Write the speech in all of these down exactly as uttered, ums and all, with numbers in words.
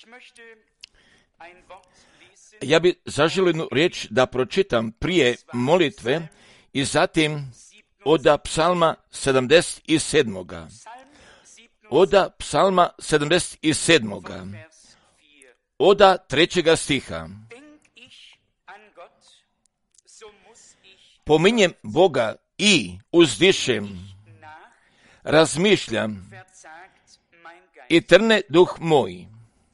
Ja bi zaželio jednu riječ da pročitam prije molitve i zatim od psalma sedamdeset sedam. Od psalma sedamdeset sedam. Od trećega stiha. Pominjem Boga i uzdišem, razmišljam i trne duh moj.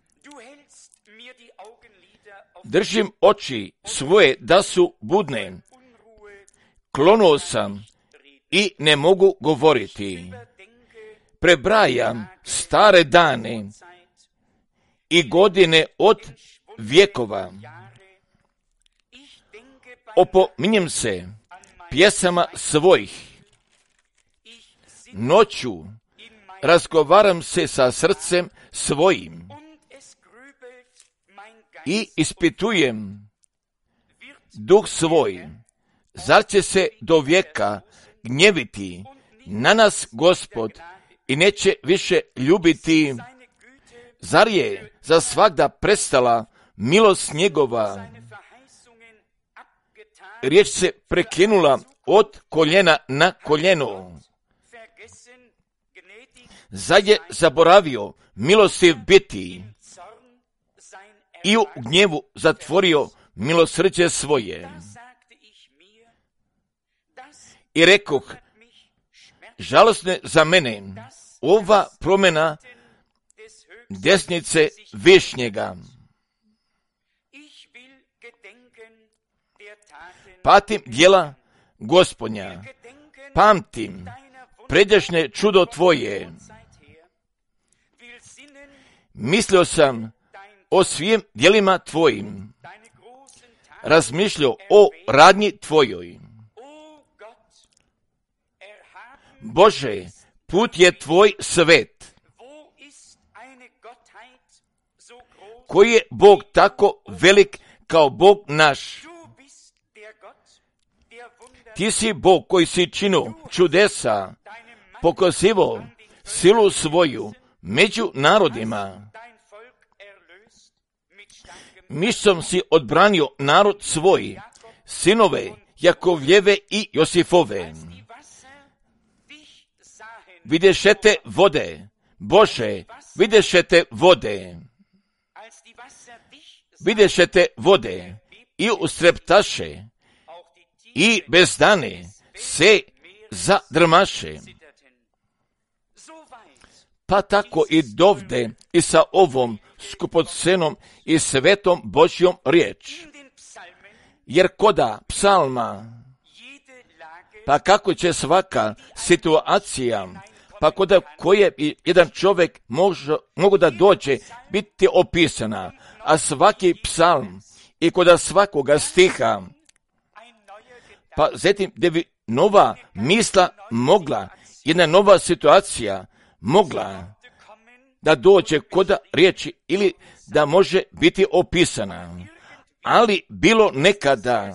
Držim oči svoje da su budne, klonuo sam i ne mogu govoriti. Prebrajam stare dane i godine od vjekova. Opominjem se pjesama svojih. Noću razgovaram se sa srcem svojim i ispitujem duh svoj. Zar će se do vijeka gnjeviti na nas Gospod i neće više ljubiti? Zar je za svagda prestala milost njegova? Riječ se prekinula od koljena na koljeno. Zar je zaboravio milostiv biti i u gnjevu zatvorio milosrđe svoje? I rekoh, žalosne za mene ova promjena desnice Višnjega. Patim djela Gospodnja, pamtim pređašnje čudo tvoje. Mislio sam o svim djelima tvojim, razmišljao o radnji tvojoj. Bože, put je tvoj svet. Koji je Bog tako velik kao Bog naš? Ti si Bog koji si činio čudesa, pokazivao silu svoju među narodima. Mišom si odbranio narod svoj, sinove Jakovljeve i Josifove. Vidješete vode, Bože, vidješete vode. Vidješete vode i ustreptaše i bez dane se zadrmaše. Pa tako i dovde i sa ovom skupocenom i svetom Božjom riječ. Jer koda psalma, pa kako će svaka situacija, pa koda koje jedan čovjek može, mogu da dođe biti opisana, a svaki psalm i koda svakoga stiha, pa zatim da bi nova misla mogla, jedna nova situacija mogla da dođe koda riječi ili da može biti opisana. Ali bilo nekada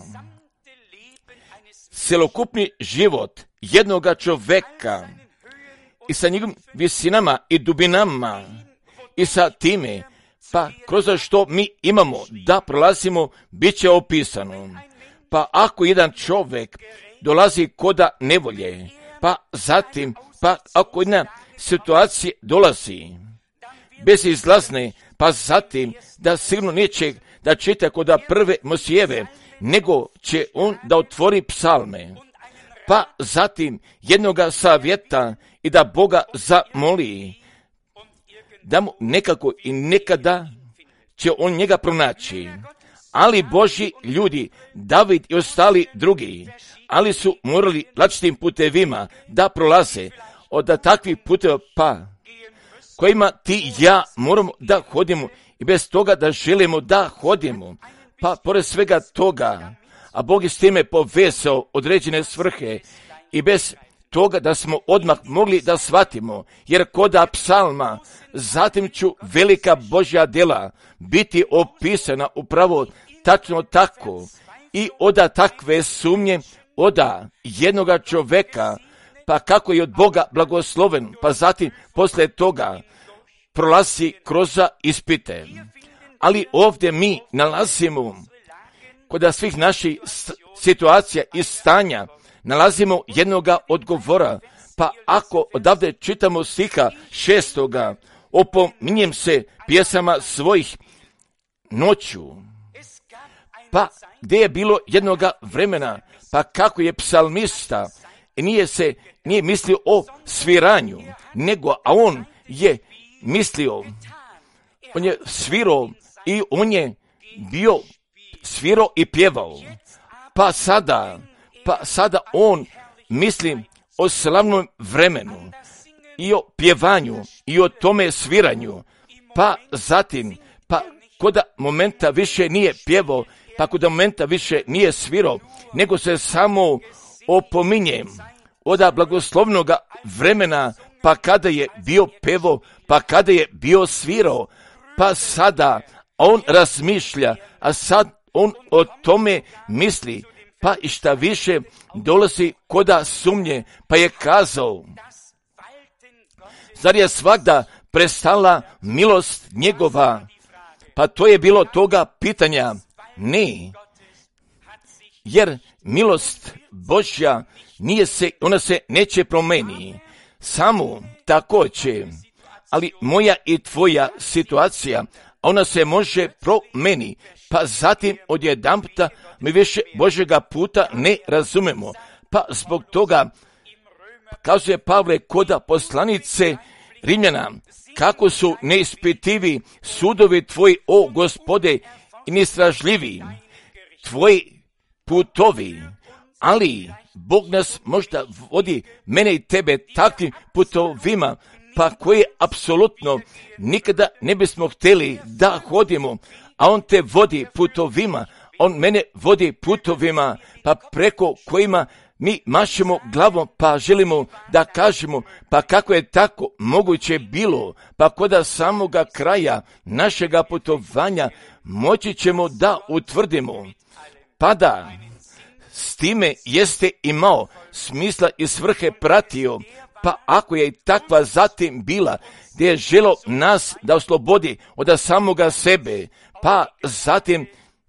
celokupni život jednoga čoveka i sa njegovim visinama i dubinama i sa time, pa kroz što mi imamo da prolazimo, bit će opisano. Pa ako jedan čovjek dolazi koda nevolje, pa zatim, pa ako jedna situacija dolazi bez izlazne, pa zatim da sigurno neće da čita koda prve Mosijeve, nego će on da otvori psalme, pa zatim jednoga savjeta i da Boga zamoli, da mu nekako i nekada će on njega pronaći. Ali Božji ljudi, David i ostali drugi, ali su morali različitim putevima da prolaze od takvih puteva, pa kojima ti i ja moramo da hodimo i bez toga da želimo da hodimo. Pa pored svega toga, a Bog je s time povezao određene svrhe i bez toga da smo odmah mogli da shvatimo, jer koda psalma, zatim ću velika Božja djela biti opisana upravo tačno tako i oda takve sumnje, oda jednoga čoveka, pa kako je od Boga blagosloven, pa zatim posle toga prolazi kroz ispite. Ali ovdje mi nalazimo kod svih naših situacija i stanja, nalazimo jednoga odgovora. Pa ako odavde čitamo stiha šestoga, opominjem se pjesama svojih noću. Pa gdje je bilo jednoga vremena, pa kako je psalmista, nije se, nije mislio o sviranju, nego, a on je mislio, on je svirao i on je bio svirao i pjevao. Pa sada, pa sada on misli o slavnom vremenu i o pjevanju i o tome sviranju. Pa zatim, pa kod momenta više nije pjevao, pa kod momenta više nije svirao, nego se samo opominje od blagoslovnoga vremena, pa kada je bio pevo, pa kada je bio svirao, pa sada on razmišlja, a sad on o tome misli, pa i šta više dolazi koda sumnje, pa je kazao, zar je svagda prestala milost njegova? Pa to je bilo toga pitanja, ne, jer milost Božja nije se, ona se neće promeniti, samo tako će, ali moja i tvoja situacija, ona se može promeniti, pa zatim odjedanputa mi više Božjega puta ne razumemo, pa zbog toga kazuje Pavle koda poslanice Rimljana, kako su neispitivi sudovi tvoji, o Gospode, i neistražljivi tvoji putovi, ali Bog nas možda vodi, mene i tebe, takvim putovima, pa koje apsolutno nikada ne bismo htjeli da hodimo, a on te vodi putovima, on mene vodi putovima, pa preko kojima mi mašemo glavom, pa želimo da kažemo, pa kako je tako moguće bilo, pa koda samoga kraja našega putovanja moći ćemo da utvrdimo, pa da s time jeste imao smisla i svrhe pratio, pa ako je i takva zatim bila, gdje je želo nas da oslobodi od samoga sebe, pa zatim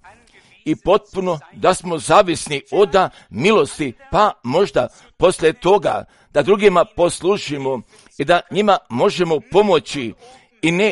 i potpuno da smo zavisni od milosti, pa možda poslije toga da drugima poslužimo i da njima možemo pomoći i ne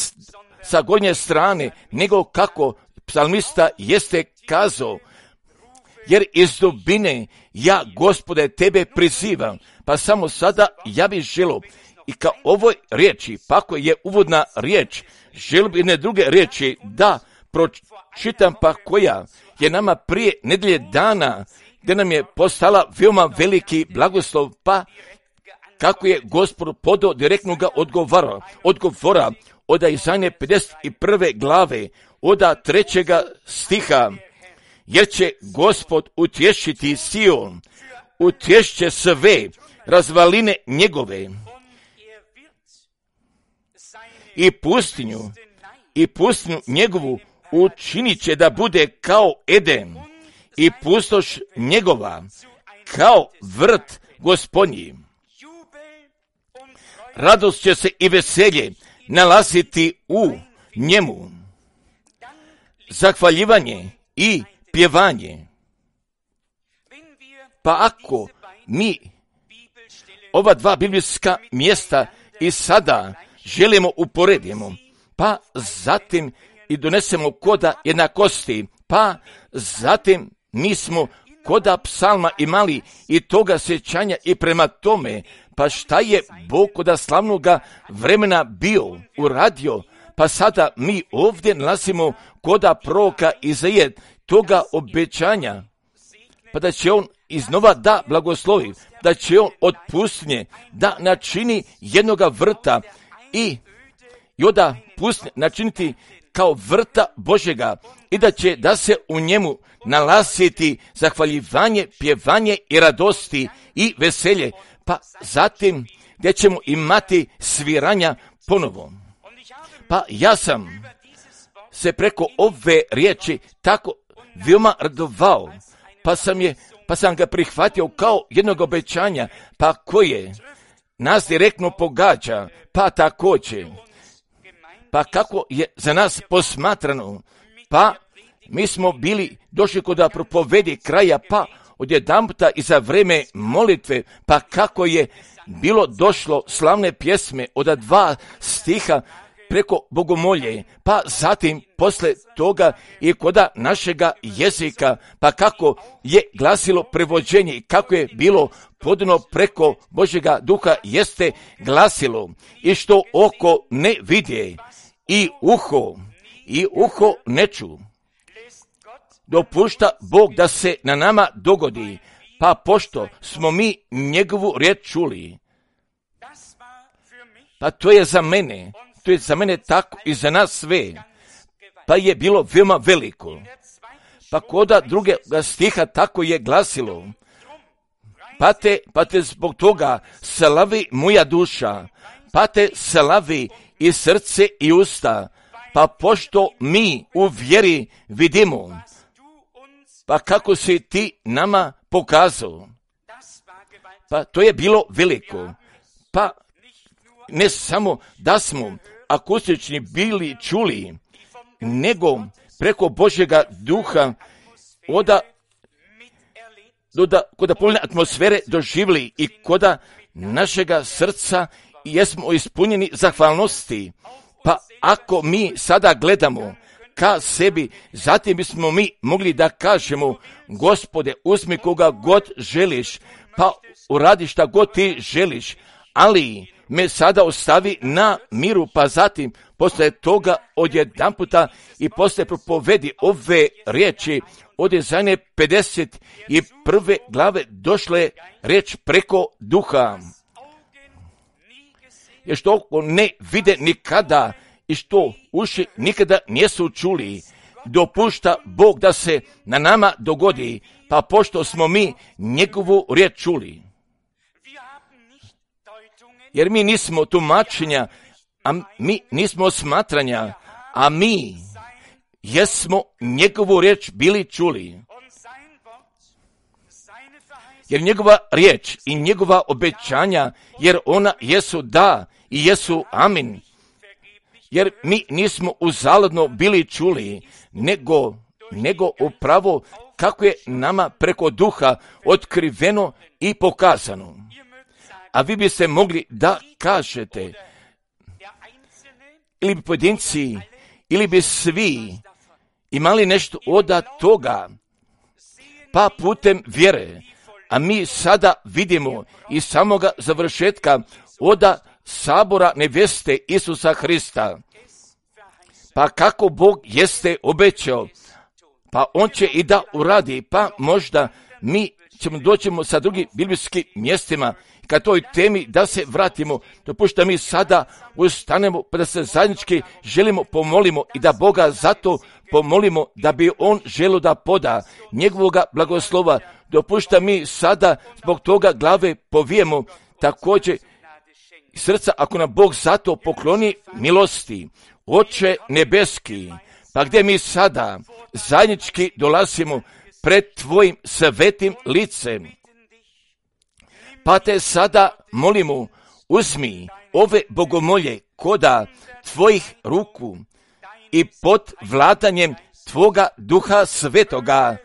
sa gornje strane, nego kako psalmista jeste kazao, jer iz dubine ja, Gospode, tebe prizivam, pa samo sada ja bih želio i kao ovoj riječi, pa ako je uvodna riječ, želio bih ne druge riječi da pročitam, pa koja je nama prije nedelje dana, gdje nam je postala veoma veliki blagoslov, pa kako je Gospod podao direktnoga odgovora, odgovora od Izaije pedeset prve glave, od trećega stiha, jer će Gospod utješiti Sion, utješće sve razvaline njegove i pustinju, i pustinju njegovu učinit će da bude kao Eden i pustoš njegova kao vrt Gospodnji. Radost će se i veselje nalaziti u njemu, zahvaljivanje i pjevanje. Pa ako mi ova dva biblijska mjesta i sada želimo uporedimo, pa zatim i donesemo koda jednakosti, pa zatim mi smo koda psalma imali i toga sjećanja i prema tome, pa šta je Bog koda slavnoga vremena bio uradio, pa sada mi ovdje nalazimo koda proroka Izaije toga obećanja, pa da će on iznova da blagoslovi, da će on od pustinje da načini jednoga vrta i i onda pustinje načiniti kao vrta Božjega i da će da se u njemu nalaziti zahvaljivanje, pjevanje i radosti i veselje, pa zatim gdje ćemo imati sviranja ponovo. Pa ja sam se preko ove riječi tako veoma radovao, pa sam je, pa sam ga prihvatio kao jednog obećanja, pa koje nas direktno pogađa, pa također pa kako je za nas posmatrano, pa mi smo bili došli kod da propovedi kraja, pa odjedanputa i za vreme molitve, pa kako je bilo došlo slavne pjesme od dva stiha preko bogomolje, pa zatim posle toga i koda našega jezika, pa kako je glasilo prevođenje i kako je bilo podano preko Božjega duha, jeste glasilo i što oko ne vidje i uho i uho ne ču. Dopušta Bog da se na nama dogodi, pa pošto smo mi njegovu riječ čuli, pa to je za mene, to je za mene tako i za nas sve, pa je bilo veoma veliko. Pa koda drugega stiha tako je glasilo, pa te, pa te zbog toga slavi moja duša, pa te slavi i srce i usta, pa pošto mi u vjeri vidimo, pa kako si ti nama pokazao, pa to je bilo veliko, pa ne samo da smo akustični bili čuli, nego preko Božjega duha oda koda polne atmosfere doživili i koda našega srca jesmo ispunjeni zahvalnosti. Pa ako mi sada gledamo ka sebi, zatim bismo mi mogli da kažemo, Gospode, uzmi koga god želiš, pa uradi šta god ti želiš, ali me sada ostavi na miru, pa zatim posle toga odjedanputa i posle propovedi ove riječi od Izaije pedeset prve glave došle riječ preko duha. Jer što oko ne vide nikada i što uši nikada nisu čuli, dopušta Bog da se na nama dogodi, pa pošto smo mi njegovu riječ čuli. Jer mi nismo tumačenja, a mi nismo smatranja, a mi jesmo njegovu riječ bili čuli. Jer njegova riječ i njegova obećanja, jer ona jesu da i jesu amin. Jer mi nismo uzaludno bili čuli, nego, nego upravo kako je nama preko duha otkriveno i pokazano. A vi biste mogli da kažete, ili bi pojedinci, ili bi svi imali nešto od toga, pa putem vjere, a mi sada vidimo iz samoga završetka od sabora neveste Isusa Hrista, pa kako Bog jeste obećao, pa on će i da uradi, pa možda mi ćemo doćemo sa drugim biblijskim mjestima ka toj temi da se vratimo, dopušta mi sada ustanemo pa da se zajednički želimo pomolimo i da Boga zato pomolimo da bi on želio da poda njegovoga blagoslova. Dopušta mi sada zbog toga glave povijemo također srca ako nam Bog zato pokloni milosti. Oče nebeski, pa gdje mi sada zajednički dolazimo pred tvojim svetim licem, pa te sada molimo, uzmi ove bogomolje koda tvojih ruku i pod vladanjem tvoga duha svetoga,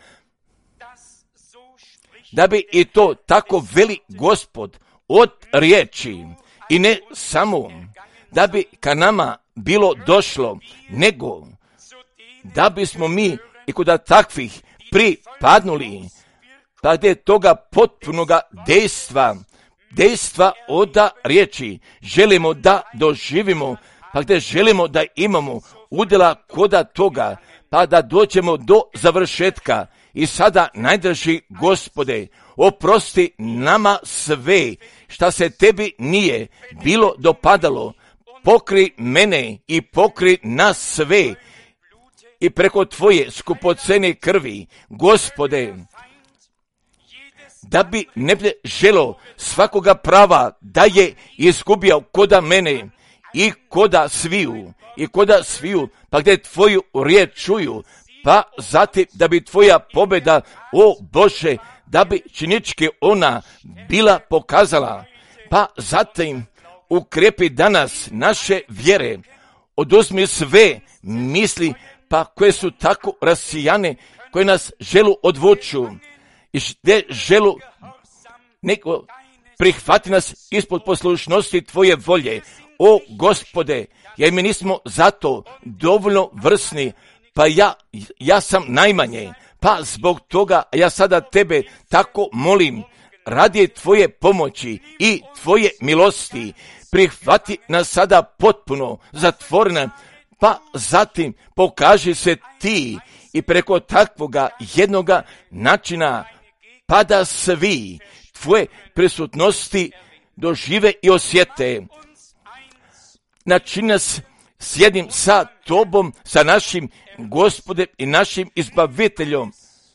da bi i to tako veli Gospod od riječi i ne samo da bi ka nama bilo došlo, nego da bismo mi i kod takvih pripadnuli, pa gdje toga potpunoga dejstva, dejstva od riječi želimo da doživimo, pa gdje želimo da imamo udjela koda toga, pa da dođemo do završetka. I sada, najdraži Gospode, oprosti nama sve šta se tebi nije bilo dopadalo, pokri mene i pokri nas sve i preko tvoje skupocene krvi, Gospode, da bi ne bi želo svakoga prava da je izgubio koda mene i koda sviju, i koda sviju, pa gdje tvoju riječ čuju, pa zatim da bi tvoja pobjeda, o Bože, da bi činički ona bila pokazala, pa zatim ukrepi danas naše vjere, oduzmi sve misli, pa koje su tako rasijane, koje nas želu odvuču i gdje želu neko prihvati nas ispod poslušnosti Tvoje volje. O Gospode, jer mi nismo zato dovoljno vrsni, pa ja, ja sam najmanje, pa zbog toga ja sada Tebe tako molim, radi Tvoje pomoći i Tvoje milosti, prihvati nas sada potpuno zatvorena, pa zatim pokaži se Ti i preko takvoga jednoga načina, pa da svi Tvoje prisutnosti dožive i osjete. Načini nas s jednim sa Tobom, sa našim Gospodem i našim Izbaviteljom.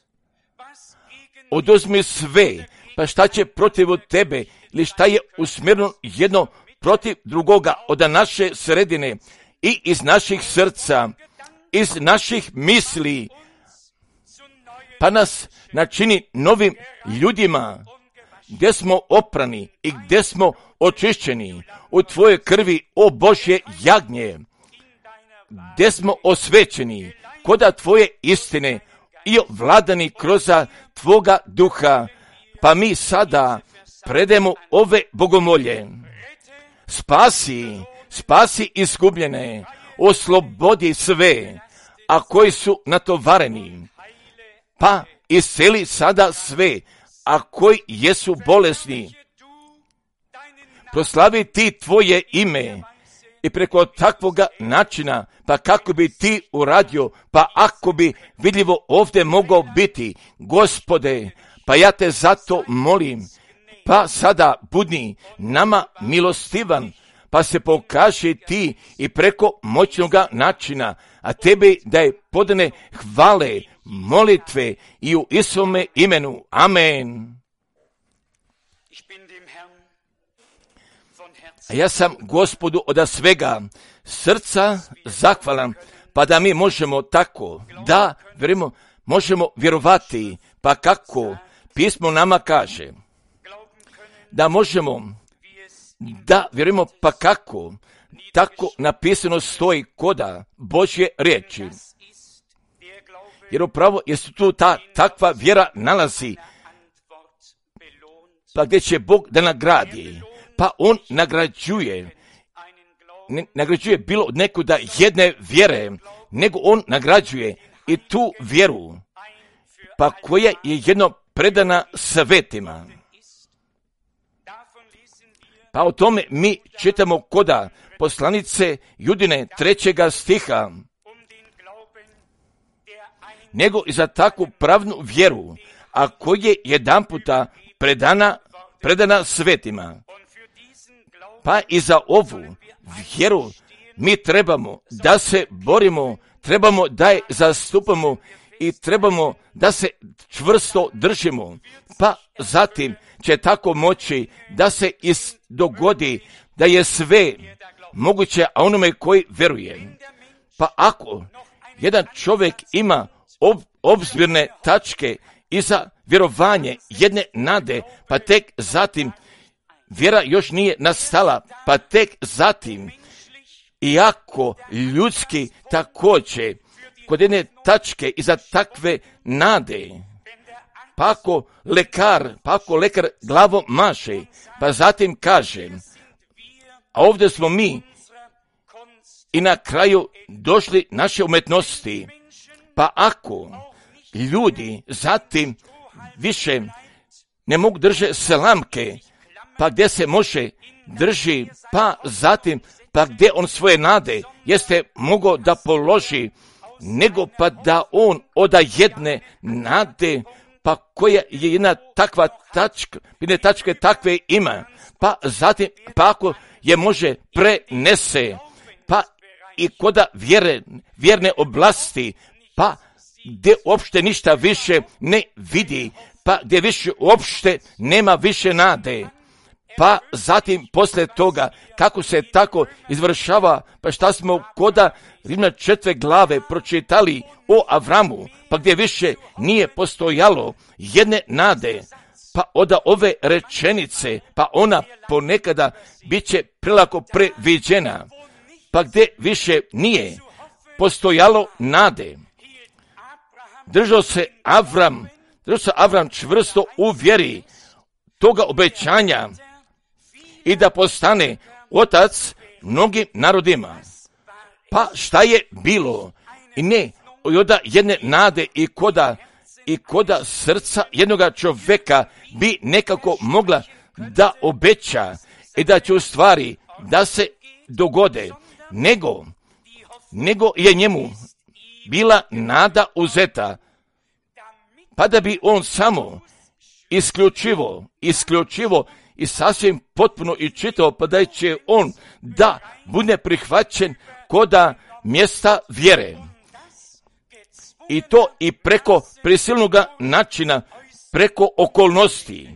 Oduzmi sve, pa šta će protiv Tebe, ili šta je usmjereno jedno protiv drugoga od naše sredine i iz naših srca, iz naših misli, pa nas načini novim ljudima, gdje smo oprani i gdje smo očišćeni u Tvojoj krvi, o Božje jagnje, gdje smo osvećeni koda Tvoje istine i ovladani kroz Tvoga duha, pa mi sada predemo ove bogomolje. Spasi, spasi izgubljene, oslobodi sve, a koji su natovareni, pa isceli sada sve, a koji jesu bolesni. Proslavi Ti Tvoje ime i preko takvoga načina, pa kako bi Ti uradio, pa ako bi vidljivo ovdje mogao biti, Gospode, pa ja Te zato molim, pa sada budni nama milostivan, pa se pokaži Ti i preko moćnoga načina, a Tebi da je podane hvale, molitve i u Isome imenu. Amen. A ja sam Gospodu od svega srca zahvalan, pa da mi možemo tako, da vjerujemo, možemo vjerovati, pa kako pismo nama kaže, da možemo, da vjerujemo, pa kako, tako napisano stoji koda Božje riječi. Jer upravo jesu tu ta takva vjera nalazi, pa gdje će Bog da nagradi, pa On nagrađuje, ne nagrađuje bilo od nekuda jedne vjere, nego On nagrađuje i tu vjeru, pa koja je jedno predana svetima. Pa o tome mi čitamo koda poslanice Judine trećega stiha, nego i za takvu pravnu vjeru, a koja je jedan puta predana, predana svetima. Pa i za ovu vjeru mi trebamo da se borimo, trebamo da je zastupamo i trebamo da se čvrsto držimo. Pa zatim će tako moći da se dogodi da je sve moguće, a onome koji vjeruje. Pa ako jedan čovjek ima ob, obzirne tačke i za vjerovanje jedne nade, pa tek zatim vjera još nije nastala, pa tek zatim, iako ljudski također, kod jedne tačke i za takve nade, pa ako lekar, pa ako lekar glavom maše, pa zatim kaže, a ovdje smo mi i na kraju došli naše umetnosti, pa ako ljudi zatim više ne mogu drže selamke, pa gdje se može drži, pa zatim, pa gdje on svoje nade jeste mogao da položi, nego pa da on oda jedne nade, pa koja je jedna takva tačka, jedne tačke takve ima, pa zatim, pa ako je može prenese, pa i koda vjere, vjerne oblasti, pa gdje uopšte ništa više ne vidi, pa gdje više uopšte nema više nade. Pa zatim poslije toga, kako se tako izvršava, pa šta smo koda Rimlja četve glave pročitali o Avramu, pa gdje više nije postojalo jedne nade, pa od ove rečenice, pa ona ponekada bit će prelako previđena, pa gdje više nije postojalo nade. Držao se Avram, držao se Avram čvrsto u vjeri toga obećanja i da postane otac mnogim narodima. Pa šta je bilo? I ne, od jedne nade i koda, i koda srca jednoga čovjeka bi nekako mogla da obeća i da će u stvari da se dogode, nego, nego je njemu bila nada uzeta, pa da bi on samo isključivo, isključivo i sasvim potpuno i čitao, pa da će on da bude prihvaćen koda mjesta vjere. I to i preko prisilnog načina, preko okolnosti.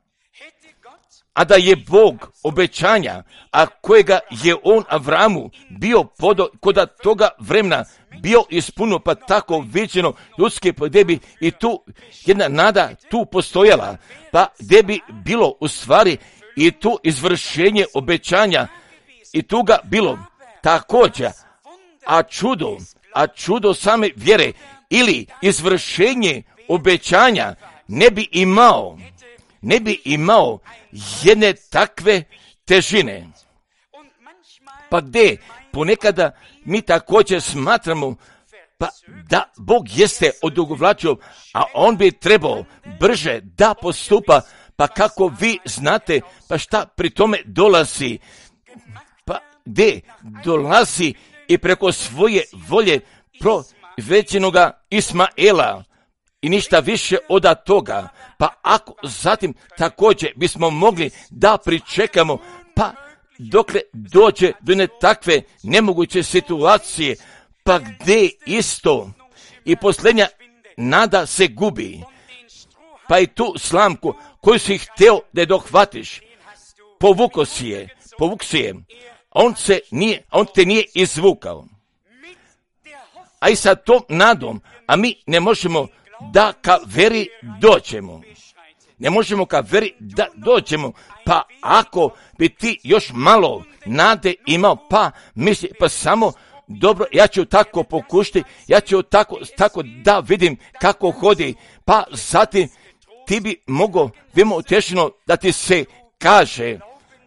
A da je Bog obećanja, a kojega je on Avramu bio podo, koda toga vremena bio ispuno, pa tako viđeno ljudske podebi i tu jedna nada tu postojala, pa gdje bi bilo u stvari i tu izvršenje obećanja i tu ga bilo također, a čudo, a čudo same vjere ili izvršenje obećanja ne bi imao, ne bi imao jedne takve težine. Pa gdje ponekada mi također smatramo pa da Bog jeste odugovlačio, a on bi trebao brže da postupa, pa kako vi znate, pa šta pri tome dolazi, pa gdje dolazi i preko svoje volje provećenoga Ismaela i ništa više od toga. Pa ako zatim također bismo mogli da pričekamo, pa dokle dođe do ne takve nemoguće situacije, pa gdje isto i posljednja nada se gubi, pa i tu slamku koju si htio da je dohvatiš, povuko si je, povuk si je, on se nije, on te nije izvukao. A i sa tom nadom, a mi ne možemo da ka veri dođemo. Ne možemo ka veri da dođemo, pa ako bi ti još malo nade imao, pa misli, pa samo dobro, ja ću tako pokušati, ja ću tako, tako da vidim kako hodi, pa zatim ti bi mogao, vimo utješeno da ti se kaže,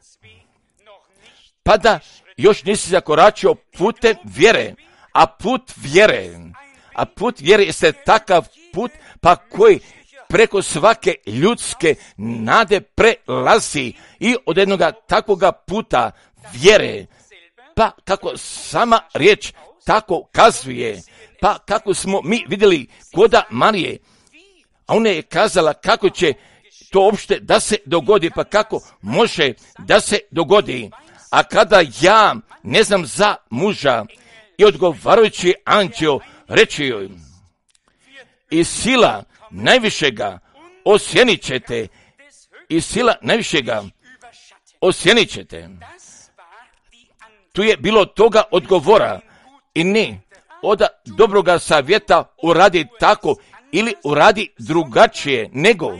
pa da još nisi zakoračio putem vjere, a put vjere, a put vjere jeste takav put, pa koji preko svake ljudske nade prelazi i od jednoga takvoga puta vjere, pa kako sama riječ tako kazuje, pa kako smo mi vidjeli koda Marije, a ona je kazala kako će to uopšte da se dogodi, pa kako može da se dogodi. A kada ja ne znam za muža i odgovarajući anđeo reći joj, i sila najvišega osjenit ćete, i sila najvišega osjenit ćete. Tu je bilo toga odgovora i ne od dobroga savjeta uradi tako ili uradi drugačije, nego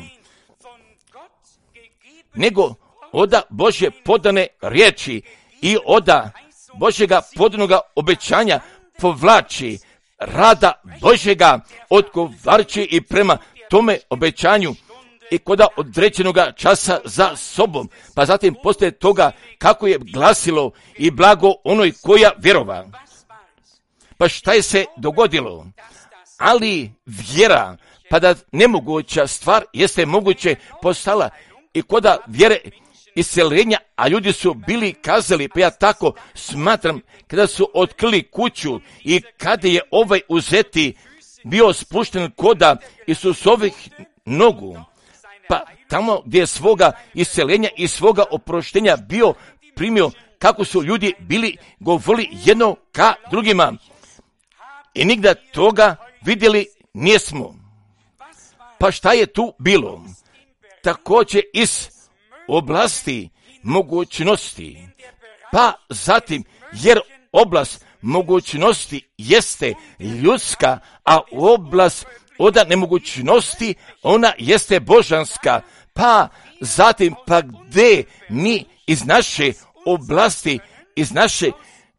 nego od Božje podane riječi i od Božjega podanog obećanja povlači rada Božjega odgovarajući i prema tome obećanju i koda određenoga časa za sobom, pa zatim poslije toga kako je glasilo i blago onoj koja vjerova. Pa šta je se dogodilo? Ali vjera, pa da nemoguća stvar jeste moguće postala i koda vjere iseljenja, a ljudi su bili kazali, pa ja tako smatram, kada su otkrili kuću i kada je ovaj uzeti bio spušten koda Isusovih nogu, pa tamo gdje je svoga iseljenja i svoga oproštenja bio primio, kako su ljudi bili govorili jedno ka drugima. I nigda toga vidjeli nismo. Pa šta je tu bilo? Također iz oblasti mogućnosti. Pa zatim, jer oblast mogućnosti jeste ljudska, a oblast od nemogućnosti ona jeste božanska. Pa zatim, pa gdje mi iz naše oblasti, iz naše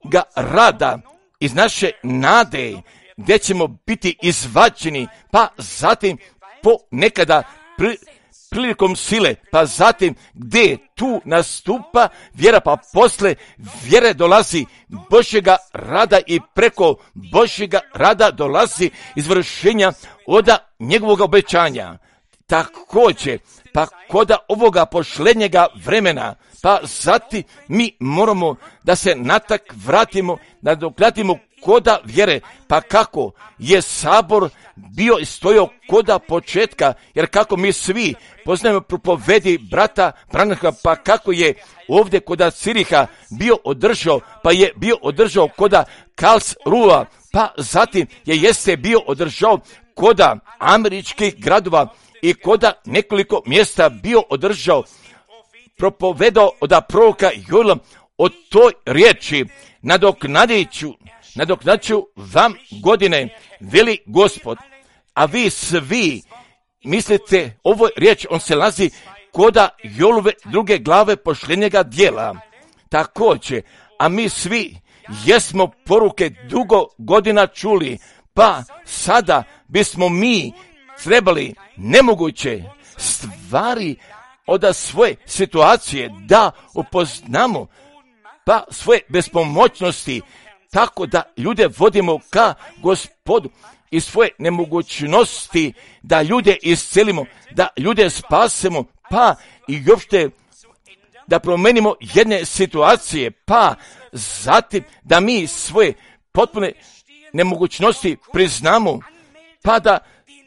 Božjega rada, iz naše nade, gdje ćemo biti izvađeni, pa zatim po nekada pri, prilikom sile, pa zatim gdje tu nastupa vjera, pa posle vjere dolazi Božjega rada i preko Božjega rada dolazi izvršenja od njegovog obećanja. Također, pa kod ovoga pošlednjega vremena, pa zatim mi moramo da se natak vratimo, da dokratimo koda vjere, pa kako je sabor bio i stojao koda početka, jer kako mi svi poznajemo propovedi brata Branhama, pa kako je ovdje koda Ciriha bio održao, pa je bio održao koda Karlsruhe, pa zatim je jeste bio održao koda američkih gradova i koda nekoliko mjesta bio održao, propovedao od proroka Joela o toj riječi, nadoknadiću, nadoknaću vam godine, veli Gospod. A vi svi mislite, ovo riječ, on se lazi koda Joelove druge glave pošljenjega dijela. Također, a mi svi jesmo poruke dugo godina čuli, pa sada bismo mi trebali nemoguće stvari od svoje situacije da upoznamo, pa svoje bespomoćnosti, tako da ljude vodimo ka Gospodu i svoje nemogućnosti da ljude iscelimo, da ljude spasemo, pa i uopšte da promenimo jedne situacije, pa zatim da mi svoje potpune nemogućnosti priznamo, pa da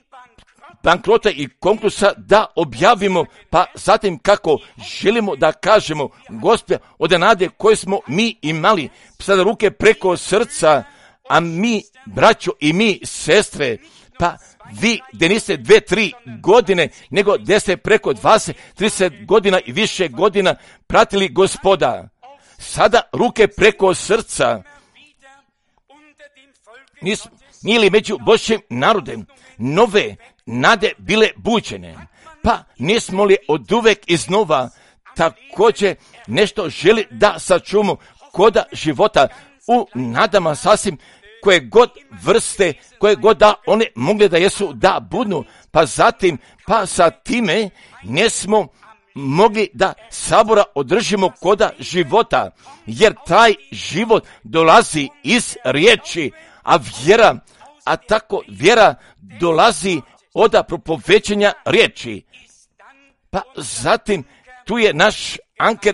bankrota i konkursa da objavimo, pa zatim kako želimo da kažemo, Gospode, od nade koje smo mi imali, sada ruke preko srca, a mi, braćo i mi, sestre, pa vi gdje niste dve, tri godine, nego gdje ste preko dvadeset, trideset godina i više godina pratili Gospoda, sada ruke preko srca, nis, nije li među Božjim narodem nove nade bile buđene, pa nismo li od uvek iznova također nešto želi da sačuvamo koda života u nadama sasvim koje god vrste, koje god da one mogle da jesu da budnu, pa zatim, pa sa time nismo mogli da sabora održimo koda života, jer taj život dolazi iz riječi, a vjera, a tako vjera dolazi od propovećenja riječi. Pa zatim tu je naš anker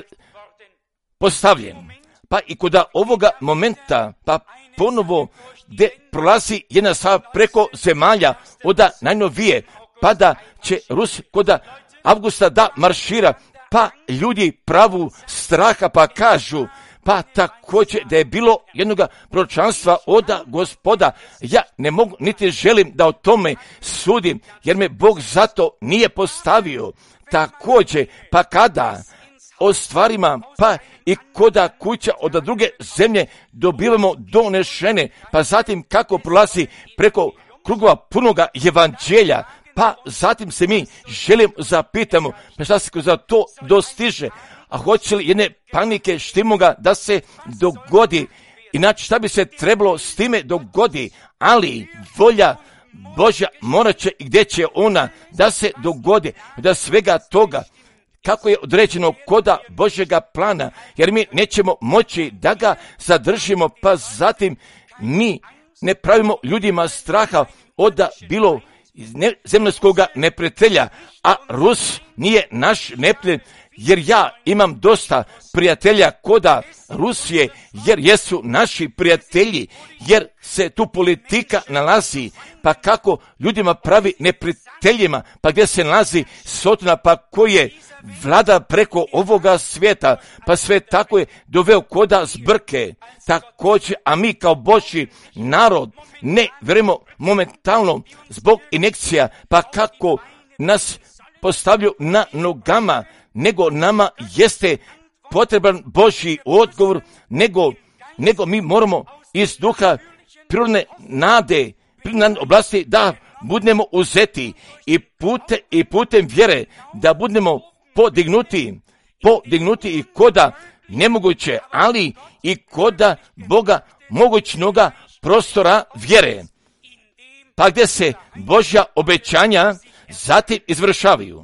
postavljen. Pa i kod ovoga momenta, pa ponovo gdje prolazi jedna stvar preko zemalja od najnovije, pa da će Rus kod Avgusta da maršira, pa ljudi pravu straha, pa kažu, pa također da je bilo jednog proročanstva od Gospoda. Ja ne mogu niti želim da o tome sudim, jer me Bog zato nije postavio. Također, pa kada o stvarima, pa i koda kuća od druge zemlje dobivamo donešene, pa zatim kako prolazi preko krugova punoga evanđelja, pa zatim se mi želim zapitamo, pa šta se za to dostiže, a hoće li jedne panike štimoga da se dogodi, inače šta bi se trebalo s time dogodi, ali volja Božja morat će i gdje će ona da se dogodi, da svega toga, kako je određeno koda Božjega plana, jer mi nećemo moći da ga zadržimo, pa zatim mi ne pravimo ljudima straha od bilo zemljskoga neprijatelja, a Rus nije naš neprijatelj, jer ja imam dosta prijatelja koda Rusije, jer jesu naši prijatelji, jer se tu politika nalazi, pa kako ljudima pravi neprijateljima, pa gdje se nalazi Sotona, pa koji je vlada preko ovoga svijeta, pa sve tako je doveo koda zbrke, također, a mi kao Božji narod ne vjerujemo momentalno zbog injekcija, pa kako nas postavljaju na nogama, nego nama jeste potreban Božji odgovor, nego, nego mi moramo iz duha prirodne nade, prirodne oblasti da budemo uzeti i, pute, i putem vjere da budemo podignuti, podignuti i koda nemoguće, ali i koda Boga mogućnoga prostora vjere, pa gdje se Božja obećanja zatim izvršavaju.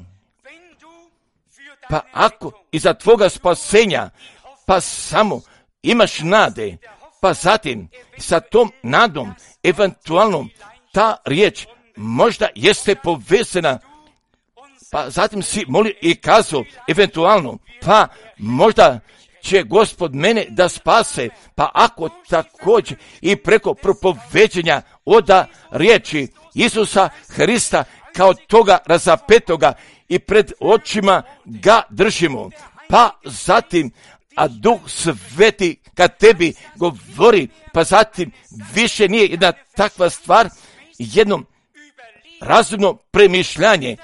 Pa ako iza tvoga spasenja, pa samo imaš nade, pa zatim sa tom nadom, eventualno ta riječ možda jeste povezana, pa zatim si molio i kazao, eventualno, pa možda će Gospod mene da spase, pa ako također i preko propoveđenja oda riječi Isusa Hrista kao toga razapetoga i pred očima ga držimo, pa zatim, a Duh Sveti kad tebi govori, pa zatim više nije jedna takva stvar, jedno razumno premišljanje,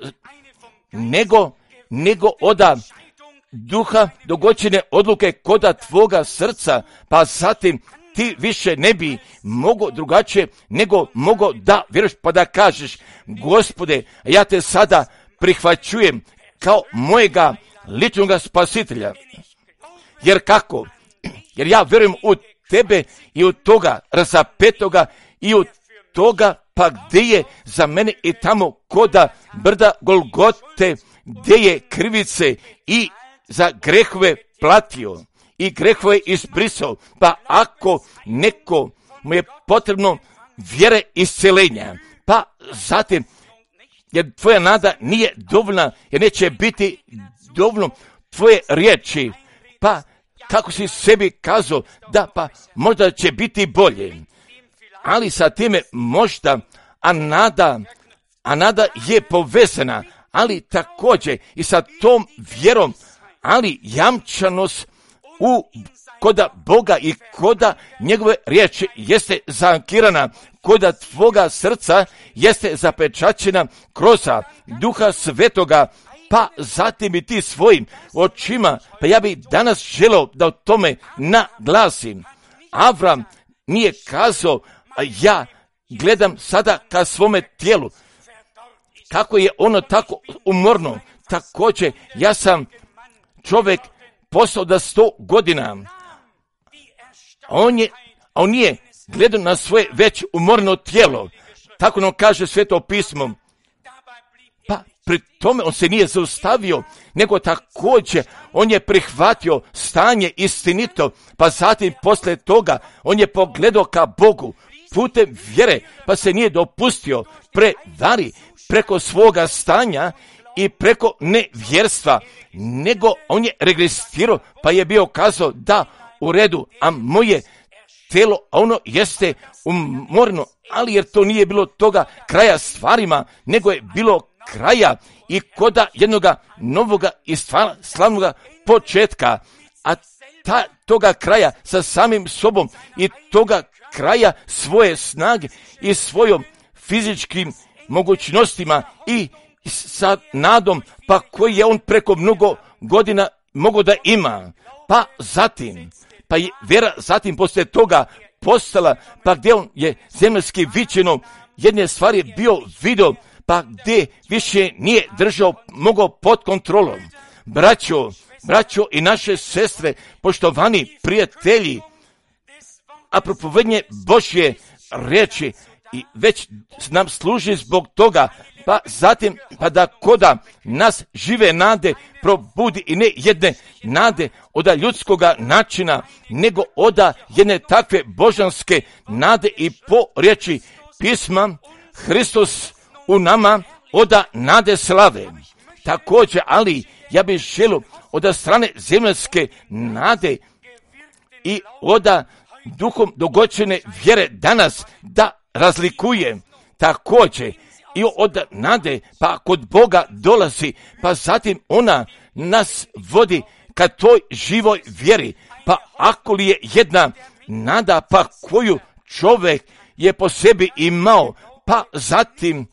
nego, nego oda duha dogoćene odluke koda tvoga srca, pa zatim ti više ne bi mogo drugačije nego mogo da vjeruješ pa da kažeš, Gospode, ja te sada prihvaćujem kao mojega ličnoga spasitelja. Jer kako? Jer ja vjerujem u tebe i u toga razapetoga i u toga pa gdje je za mene i tamo koda brda Golgote, gdje je krivice i za grehove platio i grehove izbrisao, pa ako neko mu je potrebno vjere isceljenja, pa zatim, jer tvoja nada nije dovoljna, jer neće biti dovoljno tvoje riječi, pa kako si sebi kazao, da pa možda će biti bolje, ali sa time možda, a nada, a nada je povezana, ali također i sa tom vjerom, ali jamčanost u koda Boga i koda njegove riječi jeste zankirana, koda tvoga srca jeste zapečaćena kroz Duha Svetoga, pa zatim i ti svojim očima, pa ja bih danas želeo da o tome naglasim. Avram nije kazao, a ja gledam sada ka svome tijelu, kako je ono tako umorno, također ja sam čovjek postao da sto godina, on je, on nije gledao na svoje već umorno tijelo, tako nam kaže Sveto pismo, pa pri tome on se nije zaustavio, nego također on je prihvatio stanje istinito, pa zatim poslije toga on je pogledao ka Bogu putem vjere, pa se nije dopustio prevari preko svoga stanja i preko nevjerstva, nego on je regresirao, pa je bio kazao da u redu, a moje telo, ono jeste umorno, ali jer to nije bilo toga kraja stvarima, nego je bilo kraja i koda jednoga novoga i slavnoga početka, a ta, toga kraja sa samim sobom i toga kraja svoje snage i svojom fizičkim mogućnostima i sa nadom, pa koji je on preko mnogo godina mogao da ima, pa zatim, pa je vera zatim poslije toga postala, pa gdje on je zemaljski viđeno, jedne stvari je bio video, pa gdje više nije držao, mogao pod kontrolom. Braćo, braćo i naše sestre, poštovani prijatelji, a propovednje Božje riječi i već nam služi zbog toga, pa zatim, pa da koda nas žive nade probudi i ne jedne nade oda ljudskoga načina, nego oda jedne takve božanske nade i po riječi pisma, Hristos u nama oda nade slave. Također, ali ja bih želio oda strane zemaljske nade i oda duhom dogoćene vjere danas da razlikuje također i od nade, pa kod Boga dolazi, pa zatim ona nas vodi ka toj živoj vjeri, pa ako li je jedna nada, pa koju čovjek je po sebi imao, pa zatim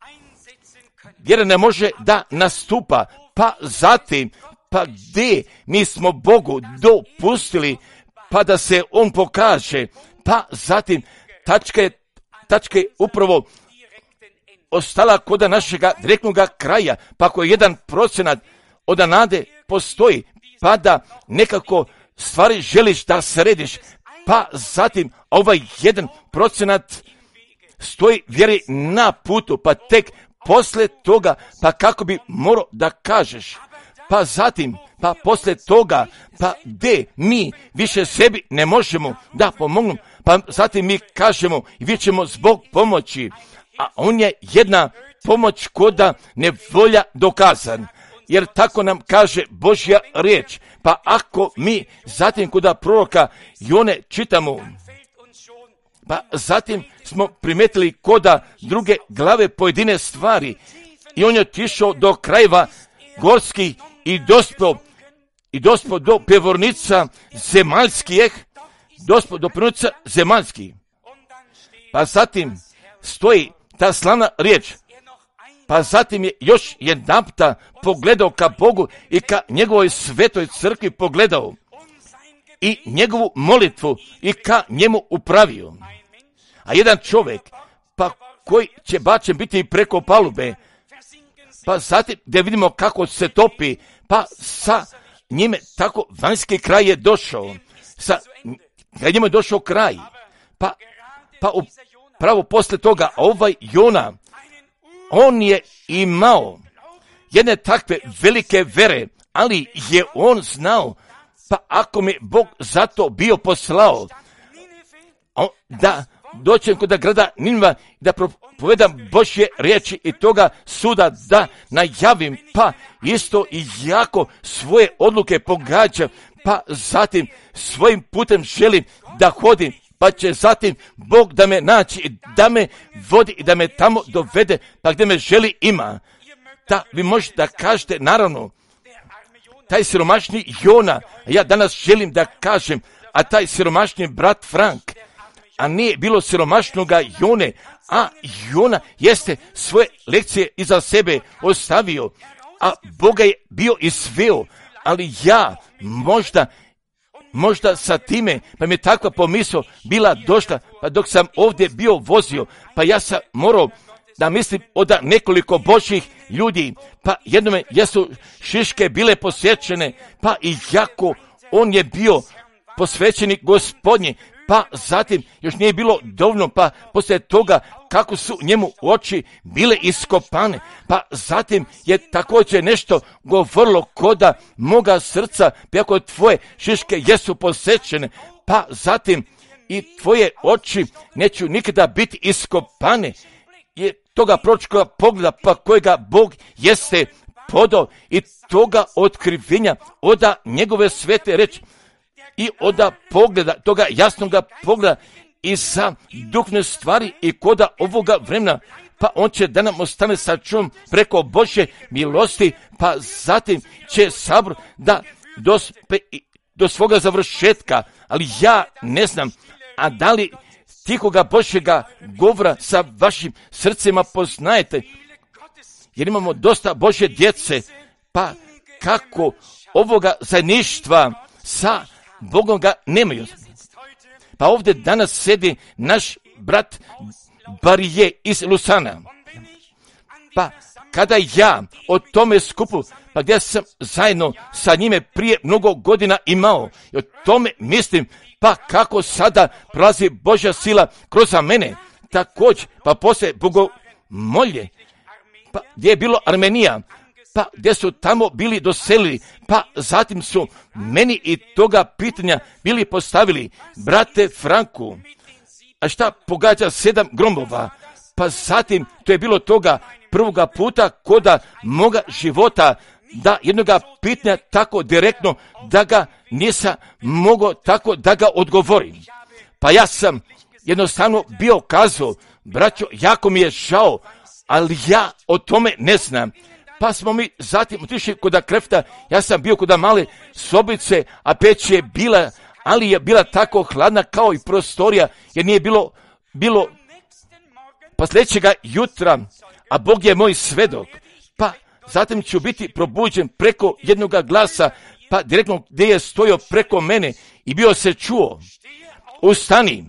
vjera ne može da nastupa, pa zatim, pa gdje mi smo Bogu dopustili, pa da se on pokaže, pa zatim tačka je, tačka je upravo ostala kod našega direktnog kraja, pa ako jedan procenat od nade postoji, pa da nekako stvari želiš da središ, pa zatim ovaj jedan procenat stoji vjeri na putu, pa tek posle toga, pa kako bi morao da kažeš, pa zatim, pa posle toga, pa gde mi više sebi ne možemo da pomognu, pa zatim mi kažemo i vi ćemo zbog pomoći, a on je jedna pomoć koda nevolja dokazan, jer tako nam kaže Božja riječ, pa ako mi zatim koda proroka Jone čitamo, pa zatim smo primetili koda druge glave pojedine stvari i on je otišao do krajeva gorskih i dospio i dospio do pevornica zemaljskih, dospio do pevornica zemaljskih. Pa zatim stoji ta slavna riječ, pa zatim je još jedanputa pogledao ka Bogu i ka njegovoj svetoj crkvi pogledao i njegovu molitvu i ka njemu upravio. A jedan čovjek, pa koji će bačen biti preko palube, pa zatim da vidimo kako se topi, pa sa njime tako vanjski kraj je došao, sa kad njemu je došao kraj, pa, pa upravo posle toga ovaj Jona, on je imao jedne takve velike vere, ali je on znao, pa ako mi Bog zato bio poslao, da doćem kod grada Ninva, da propovedam Božje riječi i toga suda da najavim, pa isto i jako svoje odluke pogađam, pa zatim svojim putem želim da hodim, pa će zatim Bog da me naći i da me vodi i da me tamo dovede, pa gdje me želi ima. Da vi možete da kažete, naravno, taj siromašni Jona, ja danas želim da kažem, a taj siromašni brat Frank, a nije bilo siromašnoga Jone, a Jona jeste svoje lekcije iza sebe ostavio, a Boga je bio izveo, ali ja možda, možda sa time, pa mi je takva pomisao bila došla, pa dok sam ovdje bio vozio, pa ja sam morao da mislim od nekoliko Božjih ljudi, pa jednome jesu šiške bile posvećene, pa i jako on je bio posvećenik Gospodnji, pa zatim još nije bilo dovoljno, pa poslije toga kako su njemu oči bile iskopane, pa zatim je također nešto govorilo koda moga srca, pa ako tvoje šiške jesu posvećene, pa zatim i tvoje oči neću nikada biti iskopane, je toga proročkoga pogleda, pa kojega Bog jeste podao i toga otkrivenja oda njegove svete reči i oda pogleda, toga jasnoga pogleda i za duhovne stvari i koda ovoga vremena, pa on će da nam ostane sačuvan preko Božje milosti, pa zatim će sabor da dospe do svoga završetka, ali ja ne znam, a da li tihoga Božjega govora sa vašim srcima poznajete, jer imamo dosta Božje djece, pa kako ovoga zajedništva sa Bogom ga nemaju. Pa ovdje danas sedi naš brat Barije iz Lusana. Pa kada ja o tome skupu, pa gdje sam zajedno sa njime prije mnogo godina imao, i o tome mislim, pa kako sada prolazi Božja sila kroz mene, također, pa poslije bogomolje, pa gdje je bilo Armenija, pa gdje su tamo bili doselili, pa zatim su meni i toga pitanja bili postavili, brate Franku, a šta pogađa sedam gromova, pa zatim to je bilo toga prvoga puta koda moga života, da jednoga pitanja tako direktno da ga nisam mogao tako da ga odgovorim. Pa ja sam jednostavno bio kazao, braćo, jako mi je žao, ali ja o tome ne znam. Pa smo mi zatim otišli kod krefta, ja sam bio kod male sobice, a peć je bila, ali je bila tako hladna kao i prostorija, jer nije bilo, bilo pa sljedećega jutra, a Bog je moj svedok, pa zatim ću biti probuđen preko jednoga glasa, pa direktno gdje je stojio preko mene i bio se čuo, ustani,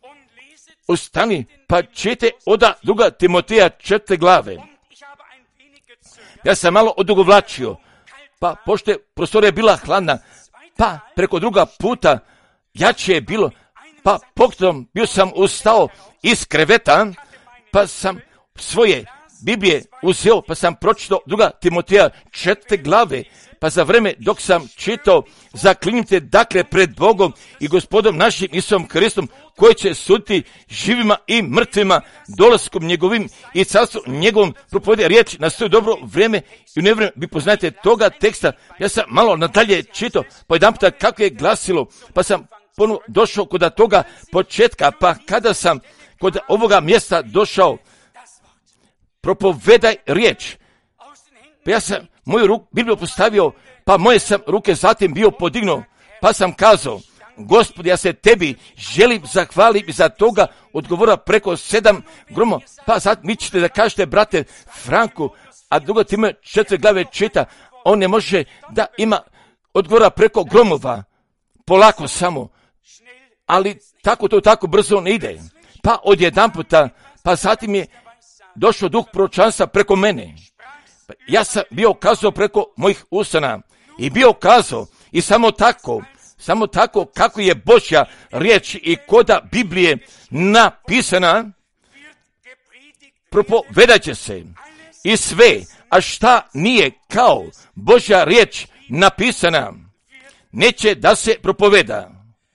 ustani, pa čite oda druga Timoteja četiri glave. Ja sam malo odugovlačio, pa pošto je prostorija bila hladna, pa preko druga puta jače je bilo, pa pokretom bio sam ustao iz kreveta, pa sam svoje Biblije uzeo, pa sam pročitao druga Timoteja četvrte glave, pa za vreme dok sam čitao, zaklinite dakle pred Bogom i Gospodom našim Isusom Hristom, koji će suditi živima i mrtvima, dolaskom njegovim i carstvom njegovom, propovede riječ na svoje dobro vrijeme i u nevrijeme. Vi poznajete toga teksta, ja sam malo nadalje čitao, pa jedan puta kako je glasilo, pa sam ponovno došao kod toga početka, pa kada sam kod ovoga mjesta došao, propovedaj riječ. Pa ja sam moju ruku Bibliju postavio, pa moje sam ruke zatim bio podignuo, pa sam kazao, Gospod, ja se tebi želim zahvaliti za toga, odgovora preko sedam gromo, pa sad mi ćete da kažete, brate Franku, a drugo time četiri glave čita, on ne može da ima odgovora preko gromova, polako samo, ali tako to tako brzo ne ide. Pa odjedan puta, pa zatim je došao duh proročanstva preko mene. Ja sam bio kazao preko mojih usana i bio kazao i samo tako, samo tako kako je Božja riječ i koda Biblije napisana, propovedat će se i sve, a šta nije kao Božja riječ napisana, neće da se propoveda.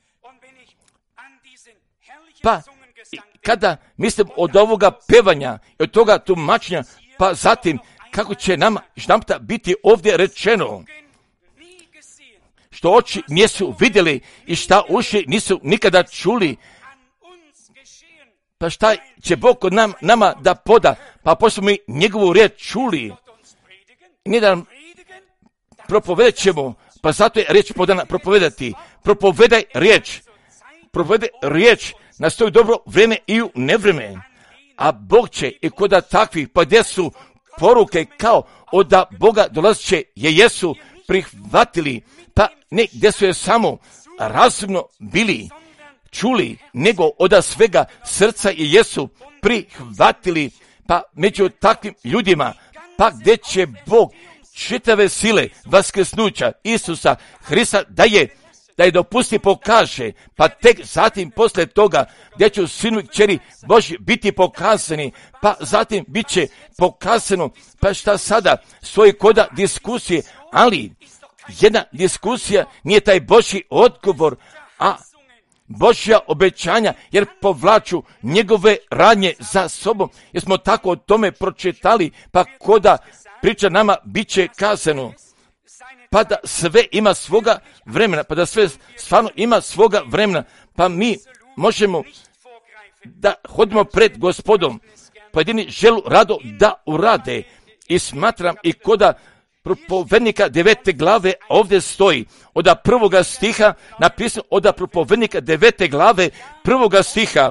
Pa kada mislim od ovoga pevanja i od toga tumačenja, pa zatim kako će nama štamta biti ovdje rečeno, što oči nisu vidjeli i šta uši nisu nikada čuli, pa šta će Bog kod nam, nama da poda, pa pošto mi njegovu riječ čuli, nije da nam propovedat ćemo, pa zato je riječ podana propovedati, propovedaj riječ, propovedaj riječ na svoje dobro vrijeme i u nevrijeme, a Bog će i koda takvih, pa gdje su poruke kao od Boga dolazit će, je jesu prihvatili, pa ne gdje su je samo razumno bili čuli, nego od svega srca je jesu prihvatili, pa među takvim ljudima, pa gdje će Bog čitave sile vaskrsnuća Isusa Hrista da je da je dopusti pokaže, pa tek zatim poslije toga gdje će sinu i kćeri Božji biti pokazani, pa zatim bit će pokazano, pa šta sada stoji koda diskusije, ali jedna diskusija nije taj Božji odgovor, a Božja obećanja, jer povlaču njegove radnje za sobom, jer smo tako o tome pročitali, pa koda priča nama bit će kazano, pa da sve ima svoga vremena, pa da sve stvarno ima svoga vremena, pa mi možemo da hodimo pred Gospodom, pojedini želu rado da urade i smatram i koda propovednika devete glave ovdje stoji, od prvoga stiha napisano, od propovednika devete glave prvoga stiha,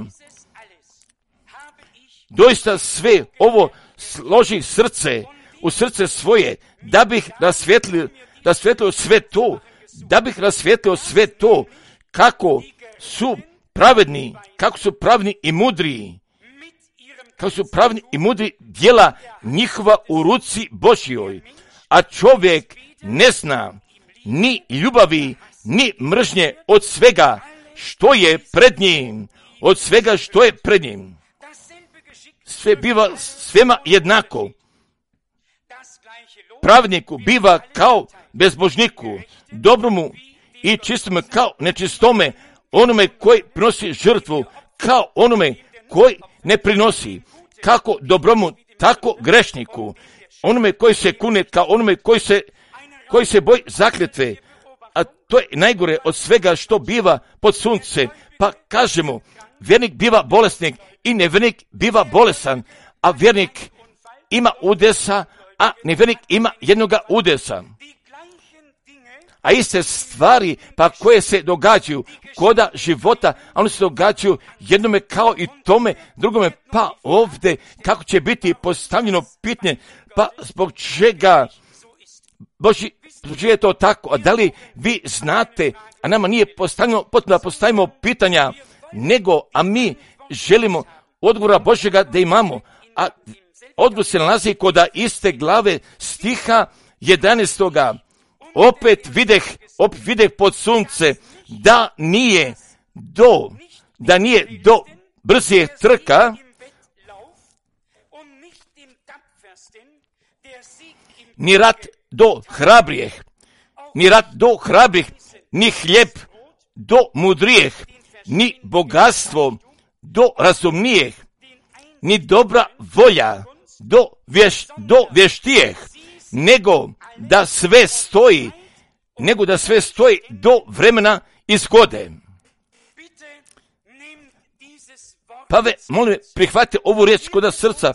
doista sve ovo složi srce u srce svoje, da bih rasvjetlio rasvjetlio sve to, da bih rasvjetlio sve to, kako su pravedni, kako su pravedni i mudri, kako su pravedni i mudri djela njihova u ruci Božjoj, a čovjek ne zna ni ljubavi, ni mržnje od svega što je pred njim, od svega što je pred njim. Sve biva svema jednako. Pravedniku biva kao bezbožniku, dobromu i čistome kao nečistome, onome koji prinosi žrtvu, kao onome koji ne prinosi, kako dobromu, tako grešniku, onome koji se kune, kao onome koji se, koji se boji zakletve, a to je najgore od svega što biva pod sunce, pa kažemo, vjernik biva bolesnik i nevjernik biva bolesan, a vjernik ima udesa, a nevjernik ima jednoga udesa. A iste stvari, pa koje se događaju koda života, a one se događaju jednome kao i tome, drugome, pa ovdje kako će biti postavljeno pitanje, pa zbog čega Boži, zbog čega je to tako, a da li vi znate, a nama nije postavljeno, potrebno da postavimo pitanja, nego, a mi želimo odgovora Božjega da imamo, a odgovor se nalazi kod iste glave stiha jedanaestoga opet videh, opet videh pod sunce, da nije do, da nije do brzih trka, ni rat do hrabrih, ni rat do hrabrih, ni hljeb do mudrijeh, ni bogatstvo do razumnijeh, ni dobra volja do, vješ, do vještijeh, nego da sve stoji, nego da sve stoji do vremena i zgode. Pa ve, molim, prihvatite ovu riječ kod srca.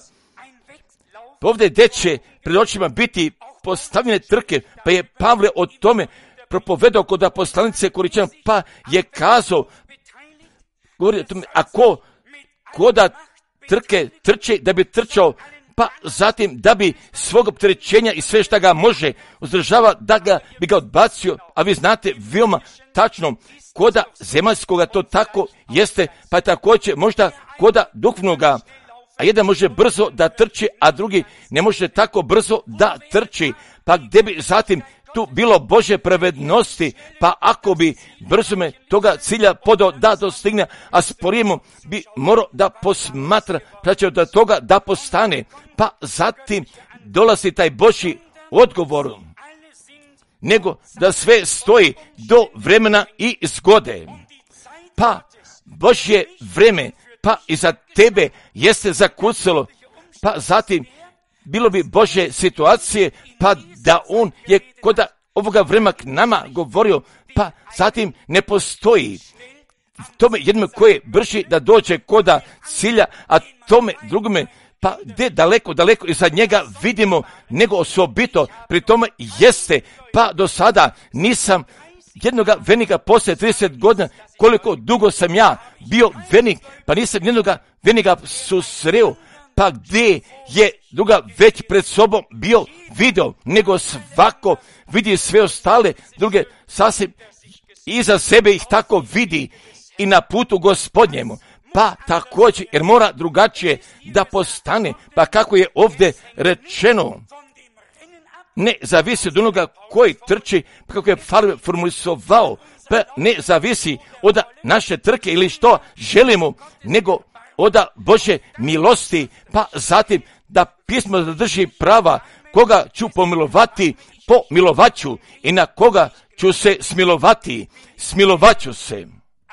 Ovdje gdje će pred očima biti postavljene trke, pa je Pavle o tome propovedao kod poslanice Koričana, pa je kazao, govori o tome, ako koda trke trče da bi trčao, pa zatim da bi svog opterećenja i sve šta ga može uzdržava, da ga bi ga odbacio, a vi znate veoma tačno koda zemaljskoga to tako jeste, pa također možda koda duhovnoga, a jedan može brzo da trči, a drugi ne može tako brzo da trči, pa gdje bi zatim tu bilo Božje pravednosti, pa ako bi brzo me toga cilja podao da dostigne, a sporijemo bi morao da posmatra, pa će od toga da postane, pa zatim dolazi taj Božji odgovor, nego da sve stoji do vremena i zgode. Pa Božje vreme, pa i za tebe jeste zakucalo, pa zatim bilo bi Božje situacije, pa da on je kod ovoga vremena k nama govorio, pa zatim ne postoji tome jednome koje brži da dođe koda cilja, a tome drugome pa gdje daleko, daleko iza njega vidimo nego osobito, pri tome jeste, pa do sada nisam jednoga vernika poslije trideset godina, koliko dugo sam ja bio vernik, pa nisam jednoga vernika susreo, pa gdje je druga već pred sobom bio video, nego svako vidi sve ostale, druge sasvim iza sebe ih tako vidi i na putu Gospodnjemu. Pa također, jer mora drugačije da postane, pa kako je ovdje rečeno, ne zavisi od onoga koji trči, pa kako je Pavle formulisovao, pa ne zavisi od naše trke ili što želimo, nego od Božje milosti, pa zatim da pismo zadrži prava, koga ću pomilovati, pomilovaću i na koga ću se smilovati, smilovaću se.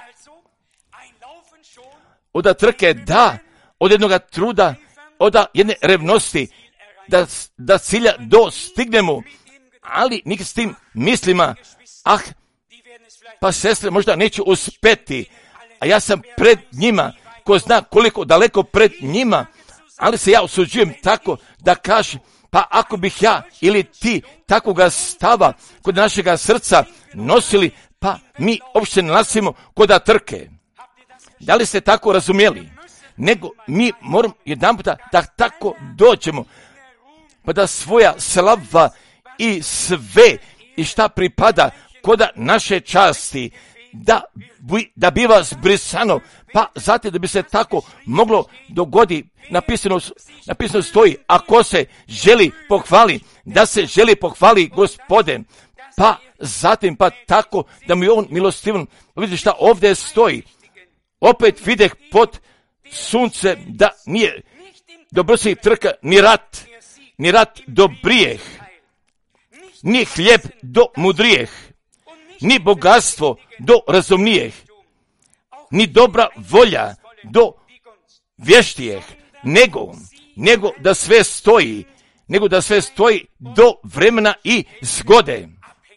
Od trke da, od jednoga truda, od jedne revnosti, da, da cilja dostignemo, ali nikad s tim mislima, ah, pa sestre možda neću uspeti, a ja sam pred njima, ko zna koliko daleko pred njima, ali se ja osuđujem tako da kažem, pa ako bih ja ili ti takvoga stava kod našega srca nosili, pa mi uopšte nalazimo kod trke. Da li ste tako razumjeli? Nego mi moramo jedan puta da tako dođemo, pa da svoja slava i sve i šta pripada kod naše časti, da, da biva zbrisano, pa zatim da bi se tako moglo dogodi, napisano, napisano stoji, ako se želi pohvali, da se želi pohvali Gospodin, pa zatim pa tako da mi on milostivan, vidite šta ovdje stoji, opet videh pod sunce da nije do brzih trka ni rat, ni rat do brijeh, ni hljeb do mudrijeh, ni bogatstvo do razumnijeh, ni dobra volja do vještijeh, nego, nego da sve stoji, nego da sve stoji do vremena i zgode.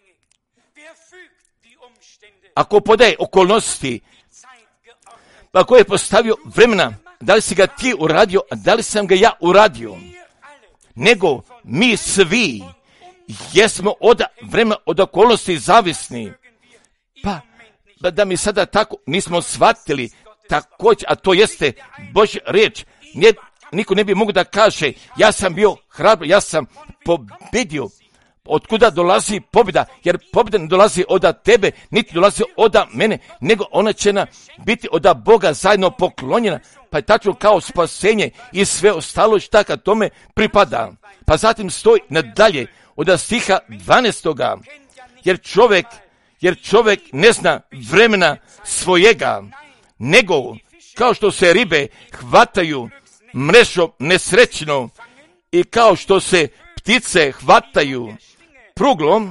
Ako podaje okolnosti, pa ko je postavio vremena, da li si ga ti uradio, a da li sam ga ja uradio, nego mi svi jesmo od vremena, od okolnosti zavisni. Pa, da mi sada tako nismo shvatili također, a to jeste Božja riječ, nije, niko ne bi mogu da kaže, ja sam bio hrabar, ja sam pobedio. Otkuda dolazi pobjeda? Jer pobjeda ne dolazi od tebe, niti dolazi od mene, nego ona će nam biti od Boga zajedno poklonjena, pa je tačno kao spasenje i sve ostalo šta kad tome pripada. Pa zatim stoji nadalje od stiha dvanaestoga. jer čovjek, jer čovjek ne zna vremena svojega, nego kao što se ribe hvataju mrežom nesrećno i kao što se ptice hvataju pruglom,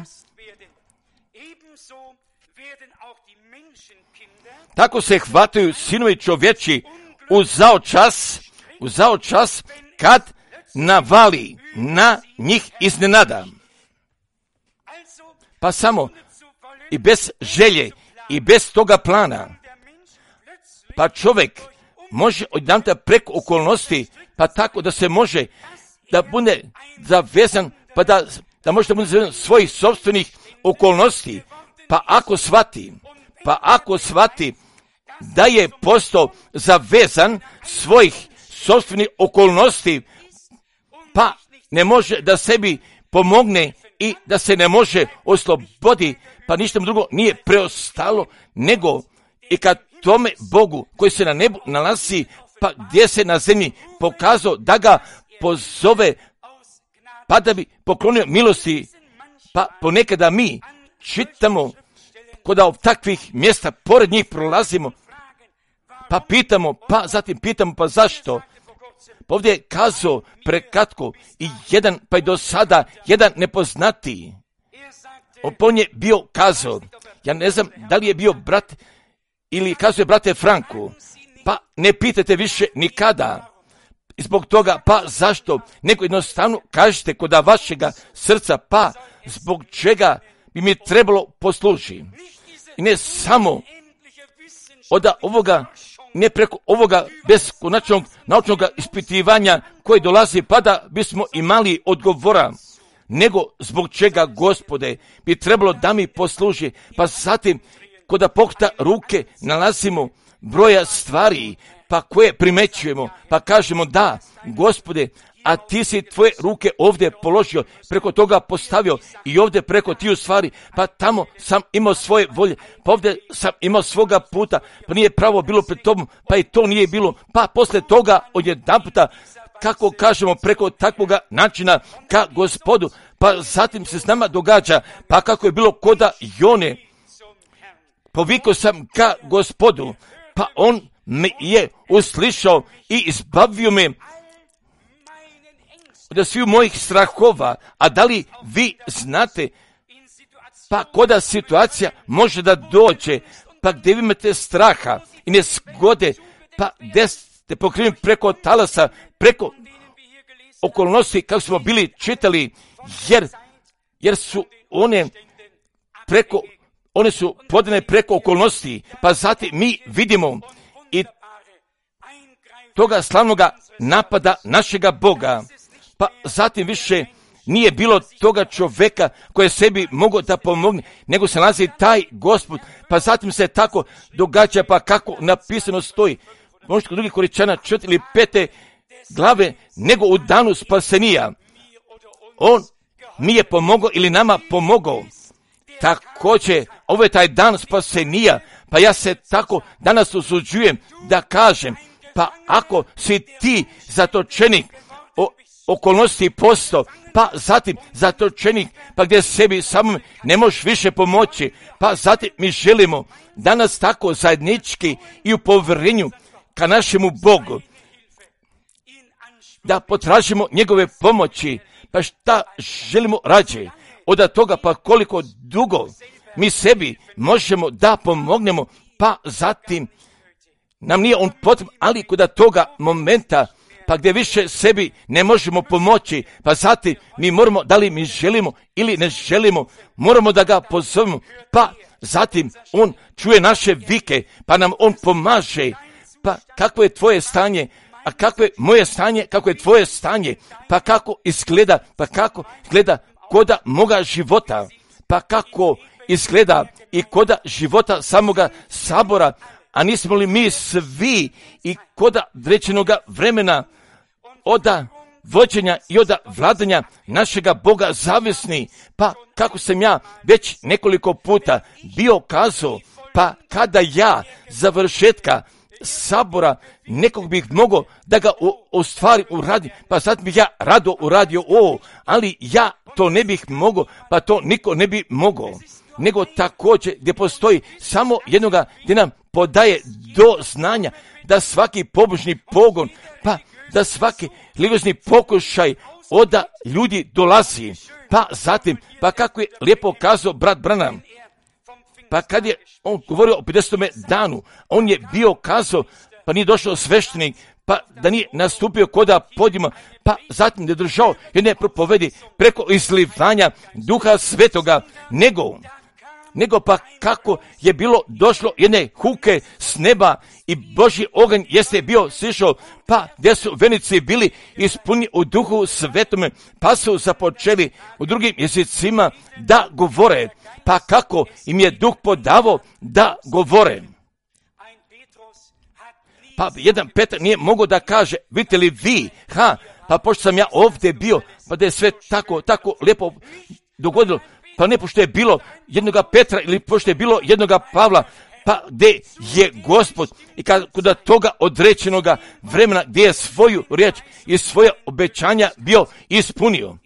tako se hvataju sinovi čovječi u zao čas, u zao čas kad navali na njih iznenada. Pa samo i bez želje i bez toga plana, pa čovjek može odjedanputa preko okolnosti, pa tako da se može da bude zavezan, pa da, da može da bude zavezan svojih sopstvenih okolnosti, pa ako shvati, pa ako shvati da je postao zavezan svojih sopstvenih okolnosti, pa ne može da sebi pomogne i da se ne može oslobodi, pa ništa mu drugo nije preostalo, nego i kad tome Bogu koji se na nebu nalazi, pa gdje se na zemlji pokazao da ga pozove, pa da bi poklonio milosti, pa ponekada mi čitamo kod takvih mjesta, pored njih prolazimo, pa pitamo, pa zatim pitamo, pa zašto? Pa ovdje je kazao prekratko i jedan, pa i do sada, jedan nepoznatiji. On je bio kazao, ja ne znam da li je bio brat ili kazuje brate Franku, pa ne pitajte više nikada. Zbog toga, pa zašto? Nego jednostavno kažete kod vašega srca, pa zbog čega bi mi trebalo poslužiti. I ne samo od ovoga, ne preko ovoga beskonačnog naučnog ispitivanja koje dolazi, pa da bismo imali odgovora, nego zbog čega, Gospode, bi trebalo da mi posluži. Pa zatim, kod da pokreta ruke nalazimo broja stvari, pa koje primećujemo, pa kažemo da, Gospode, a ti si tvoje ruke ovdje položio, preko toga postavio i ovdje preko tiju stvari, pa tamo sam imao svoje volje, pa ovdje sam imao svoga puta, pa nije pravo bilo pred tobom, pa i to nije bilo, pa posle toga odjedanputa, kako kažemo, preko takvoga načina ka Gospodu, pa zatim se s nama događa, pa kako je bilo koda Jone, povikao sam ka Gospodu, pa on me je uslišao i izbavio me od svih mojih strahova. A da li vi znate, pa koda situacija može da dođe, pa gdje vi imate straha i nezgode, pa gdje ste pokriveni preko talasa, preko okolnosti kako smo bili čitali, jer, jer su one preko, one su podane preko okolnosti, pa zatim mi vidimo i toga slavnoga napada našega Boga, pa zatim više nije bilo toga čovjeka koji sebi mogao da pomogne, nego se nalazi taj Gospod, pa zatim se tako događa, pa kako napisano stoji, možda kod drugih Koričana četiri ili pete glave, nego u danu spasenija. On mi je pomogao ili nama pomogao. Također, ovo je taj dan spasenija, pa ja se tako danas usuđujem da kažem, pa ako si ti zatočenik o okolnosti posto, pa zatim zatočenik, pa gdje sebi samom ne možeš više pomoći, pa zatim mi želimo danas tako zajednički i u povjerenju ka našemu Bogu, da potražimo njegove pomoći, pa šta želimo rađe od toga, pa koliko dugo mi sebi možemo da pomognemo, pa zatim nam nije on potreban, ali kod toga momenta, pa gdje više sebi ne možemo pomoći, pa zatim mi moramo, da li mi želimo ili ne želimo, moramo da ga pozovemo, pa zatim on čuje naše vike, pa nam on pomaže. Pa kako je tvoje stanje, a kako je moje stanje, kako je tvoje stanje, pa kako izgleda, pa kako izgleda koda moga života, pa kako izgleda i koda života samoga sabora, a nismo li mi svi i koda određenoga vremena oda vođenja i oda vladanja našega Boga zavisni, pa kako sam ja već nekoliko puta bio kazao, pa kada ja završetka sabora nekog bih mogao da ga u, u stvari uradi, pa sad bih ja rado uradio ovo, ali ja to ne bih mogao, pa to niko ne bi mogao. nego također gdje postoji samo jednoga gdje nam podaje do znanja da svaki pobožni pogon, pa da svaki religiozni pokušaj oda ljudi dolazi. Pa zatim, pa kako je lijepo kazao brat Branham, pa kad je on govorio o pedesetom danu, on je bio kazao, pa nije došao sveštenik, pa da nije nastupio koda podima, pa zatim ne držao jedne propovedi preko izlivanja Duha Svetoga, nego, nego pa kako je bilo došlo jedne huke s neba i Božji oganj jeste bio sišao, pa gdje su venici bili ispunjeni u Duhu Svetome, pa su započeli u drugim jezicima da govore, pa kako im je Duh podavao da govore. Pa jedan Petar nije mogao da kaže, vidite li vi, ha, pa pošto sam ja ovdje bio, pa da je sve tako, tako lijepo dogodilo, pa ne pošto je bilo jednoga Petra ili pošto je bilo jednoga Pavla, pa gdje je Gospod i kada toga određenoga vremena gdje je svoju riječ i svoje obećanja bio ispunio.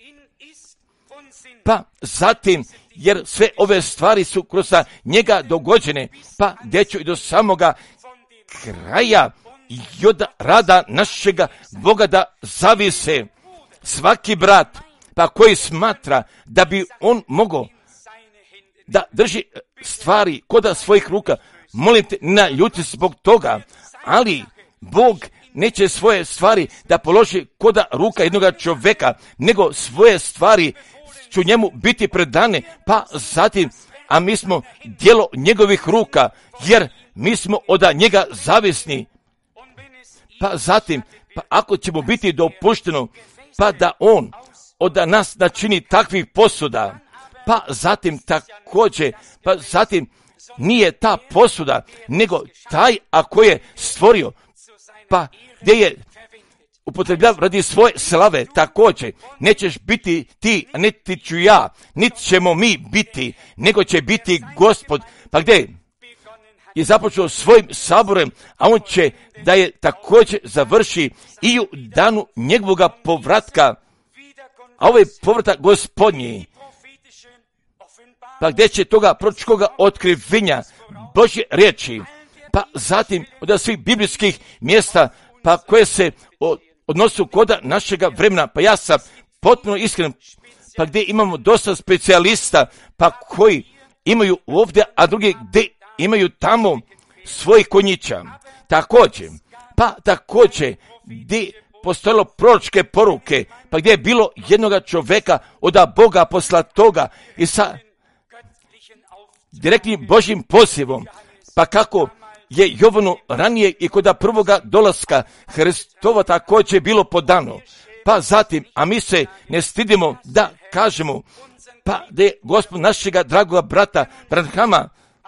Pa zatim, jer sve ove stvari su kroz njega dogođene, pa gdje ću i do samoga kraja i od rada našega Boga da zavise svaki brat, pa koji smatra da bi on mogao da drži stvari koda svojih ruka, molim te, na ljuti zbog toga, ali Bog neće svoje stvari da položi koda ruka jednoga čovjeka, nego svoje stvari ću njemu biti predane, pa zatim, a mi smo djelo njegovih ruka, jer mi smo od njega zavisni. Pa zatim, pa ako ćemo biti dopušteno, pa da on od nas načini takvih posuda, pa zatim također, pa zatim nije ta posuda, nego taj ako je stvorio, pa gdje je upotrebljav radi svoje slave, također nećeš biti ti, a niti ću ja, niti ćemo mi biti, nego će biti Gospod. Pa gdje je započeo svojim saborem, a on će da je također završi i u danu njegovoga povratka, a ovaj povratak Gospodnji, pa gdje će toga proročkoga otkrivenja Božje riječi, pa zatim od svih biblijskih mjesta, pa koje se odnosu koda našega vremena, pa ja sam potpuno iskren, pa gdje imamo dosta specijalista, pa koji imaju ovdje, a drugi gdje imaju tamo svojih konjića. Također, pa također gdje postojalo proročke poruke, pa gdje je bilo jednoga čovjeka od Boga poslatoga i sa direktnim Božjim pozivom, pa kako je Jovanu ranije i kod prvoga dolaska Hristova također bilo podano. Pa zatim, a mi se ne stidimo da kažemo, pa da je Gospod našega dragoga brata Branhama,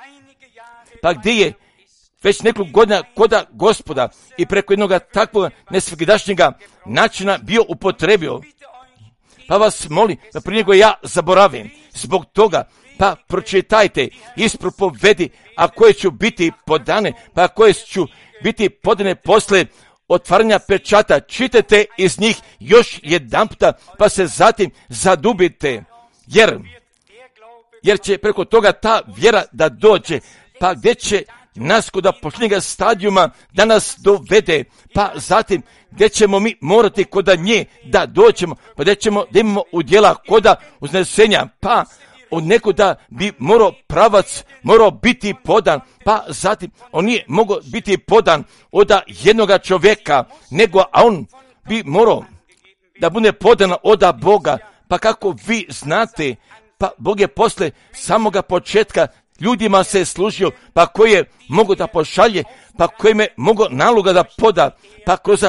pa gdje je već nekoliko godina koda Gospoda i preko jednog takvog nesvakidašnjega načina bio upotrebio. Pa vas molim da prije nego ja zaboravim, zbog toga, pa pročitajte iz propovedi, a koje ću biti podane, pa koje ću biti podane posle otvaranja pečata. Čitajte iz njih još jedanputa, pa se zatim zadubite, jer, jer će preko toga ta vjera da dođe, pa gdje će nas kod posljednjega stadijuma da nas dovede, pa zatim gdje ćemo mi morati kod nje da dođemo, pa gdje ćemo da imamo udjela koda uznesenja, pa od nekoda bi morao pravac, morao biti podan, pa zatim on nije mogao biti podan od jednoga čovjeka, nego a on bi morao da bude podan od Boga, pa kako vi znate, pa Bog je posle samoga početka ljudima se služio, pa koji je mogo da pošalje, pa koji je mogo naloga da poda, pa kroz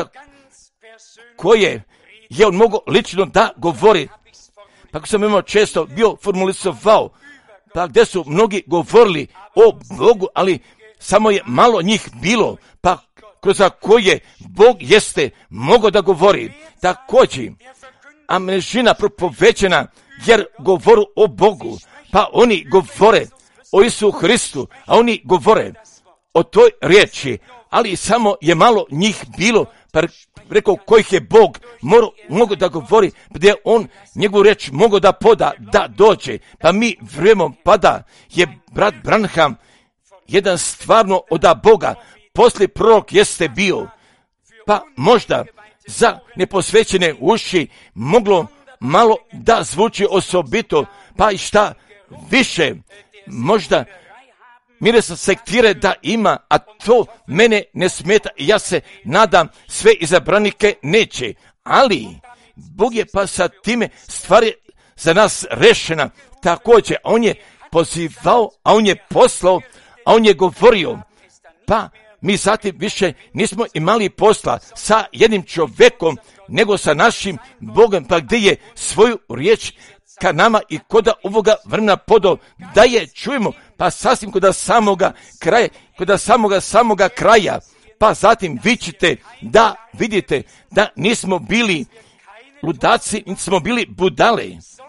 koje je on mogo lično da govori. Pa ako sam imao često bio formulisovao, pa gdje su mnogi govorili o Bogu, ali samo je malo njih bilo, pa kroz koje Bog jeste mogo da govori. Također, a množina propovećena, jer govoru o Bogu, pa oni govore o Isu Hristu, a oni govore o toj riječi, ali samo je malo njih bilo, pa preko kojih je Bog mogao da govori, gdje on njegovu riječ mogao da poda, da dođe. Pa mi vrijemo pada je brat Branham jedan stvarno od Boga, poslije prorok jeste bio. Pa možda za neposvećene uši moglo malo da zvuči osobito, pa i šta više, možda mire se sektire da ima, a to mene ne smeta i ja se nadam sve izabranike neće, ali Bog je pa sa time stvari za nas rešena također, on je pozivao, a on je poslao, a on je govorio, pa mi zatim više nismo imali posla sa jednim čovjekom, nego sa našim Bogom, pa gdje je svoju riječ ka nama i koda ovoga vremena podao, da je čujemo, pa sasvim koda samoga kraja, koda samoga samoga kraja, pa zatim vi ćete da vidite da nismo bili ludaci, nismo bili budale,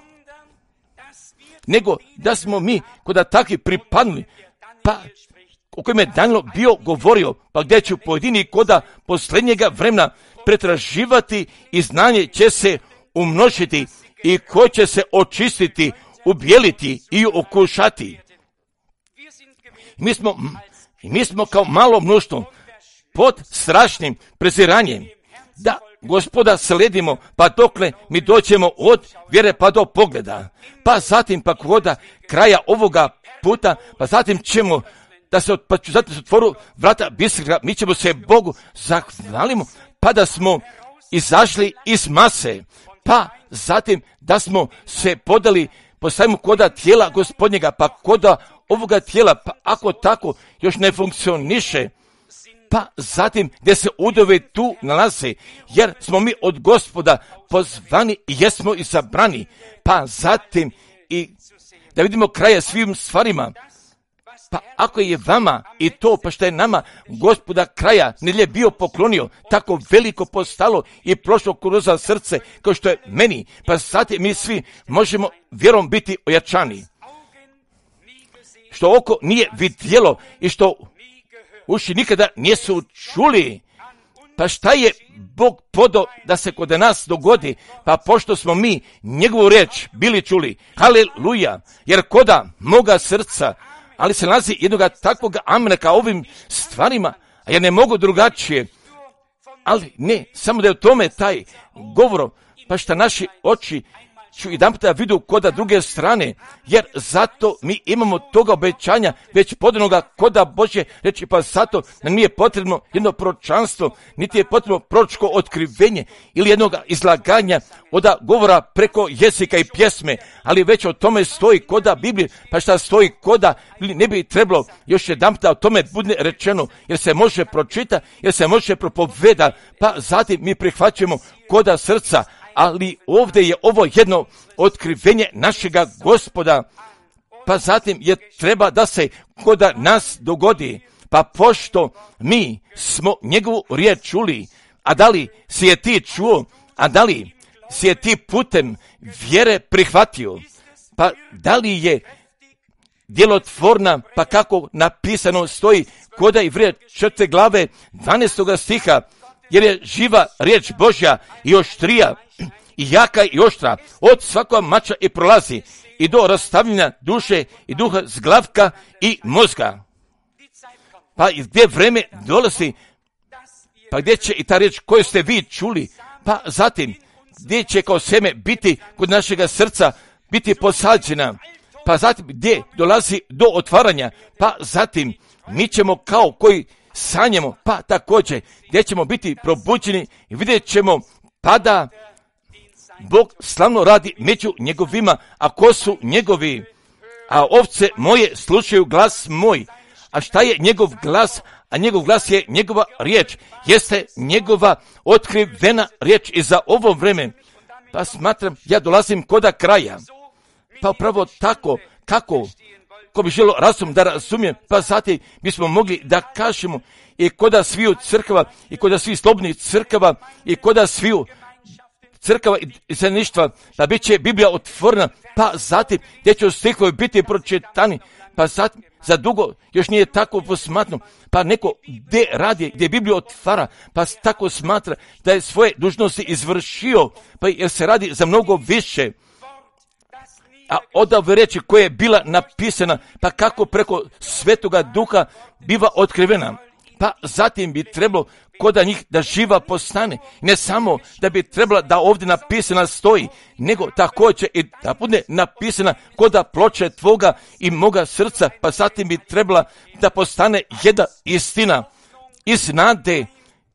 nego da smo mi koda takvi pripadnuli, pa o kojem je Danilo bio govorio, pa gdje ću pojedini koda posljednjega vremena pretraživati i znanje će se umnožiti i ko će se očistiti, ubijeliti i okušati. Mi smo, mi smo kao malo mnoštvo pod strašnim preziranjem da Gospoda sledimo, pa dokle mi dođemo od vjere pa do pogleda, pa zatim pa koda kraja ovoga puta, pa zatim ćemo da se, pa ću zatim se otvoru vrata biserka, mi ćemo se Bogu zahvalimo, pa da smo izašli iz mase, pa zatim da smo se podali, postavimo koda tijela Gospodnjega, pa koda ovoga tijela, pa ako tako još ne funkcioniše, pa zatim gdje se udove tu nalaze, jer smo mi od Gospoda pozvani i jesmo izabrani, pa zatim i da vidimo kraja svim stvarima. Pa ako je vama i to, pa što je nama Gospoda kraja nedjelje bio poklonio, tako veliko postalo i prošlo kroz srce, kao što je meni, pa zatim mi svi možemo vjerom biti ojačani. Što oko nije vidjelo i što uši nikada nisu čuli, pa šta je Bog podao da se kod nas dogodi, pa pošto smo mi njegovu riječ bili čuli, haleluja, jer koda moga srca, ali se nalazi jednoga takvog amena ka ovim stvarima, a ja ne mogu drugačije, ali ne, samo da je u tome taj govor, pa šta naši oči ću jedan puta vidu koda druge strane, jer zato mi imamo toga obećanja već podanoga koda Božje reći, pa zato nam nije potrebno jedno proročanstvo, niti je potrebno proročko otkrivenje ili jednog izlaganja od govora preko jezika i pjesme, ali već o tome stoji koda Biblije, pa šta stoji koda ne bi trebalo još jedan puta o tome bude rečeno, jer se može pročita, jer se može propoveda, pa zatim mi prihvaćamo koda srca, ali ovdje je ovo jedno otkrivenje našega Gospoda, pa zatim je treba da se koda nas dogodi, pa pošto mi smo njegovu riječ čuli, a da li si je ti čuo, a da li si je ti putem vjere prihvatio, pa da li je djelotvorna, pa kako napisano stoji koda Ivrija četvrte glave dvanaestoga stiha, jer je živa riječ Božja i oštrija i jaka i oštra od svakog mača i prolazi i do rastavljanja duše i duha, zglavka i mozga. Pa gdje vreme dolazi, pa gdje će i ta riječ koju ste vi čuli, pa zatim gdje će kao seme biti kod našega srca, biti posađena, pa zatim gdje dolazi do otvaranja, pa zatim mi ćemo kao koji sanjamo, pa također gdje ćemo biti probuđeni i vidjet ćemo pada Bog slavno radi među njegovima, a ko su njegovi? A ovce moje slušaju glas moj. A šta je njegov glas? A njegov glas je njegova riječ. Jeste njegova otkrivena riječ i za ovo vreme. Pa smatram, ja dolazim koda kraja. Pa upravo tako, kako, ko bi želo razum da razumijem, pa zatim bismo mogli da kažemo i koda sviju crkava, i koda svih slobodnih crkava, i koda sviju crkava i zajedništva, pa bit će Biblija otvorena, pa zatim gdje će stihovi biti pročitani, pa zatim za dugo još nije tako posmatno, pa neko gdje radi, gdje Bibliju otvara, pa tako smatra da je svoje dužnosti izvršio, pa jer se radi za mnogo više. A od ove reči koja je bila napisana, pa kako preko Svetoga Duha biva otkrivena, pa zatim bi trebalo koda njih da živa postane. Ne samo da bi trebala da ovdje napisana stoji, nego također i da bude napisana koda ploče tvoga i moga srca, pa zatim bi trebala da postane jedna istina iz nade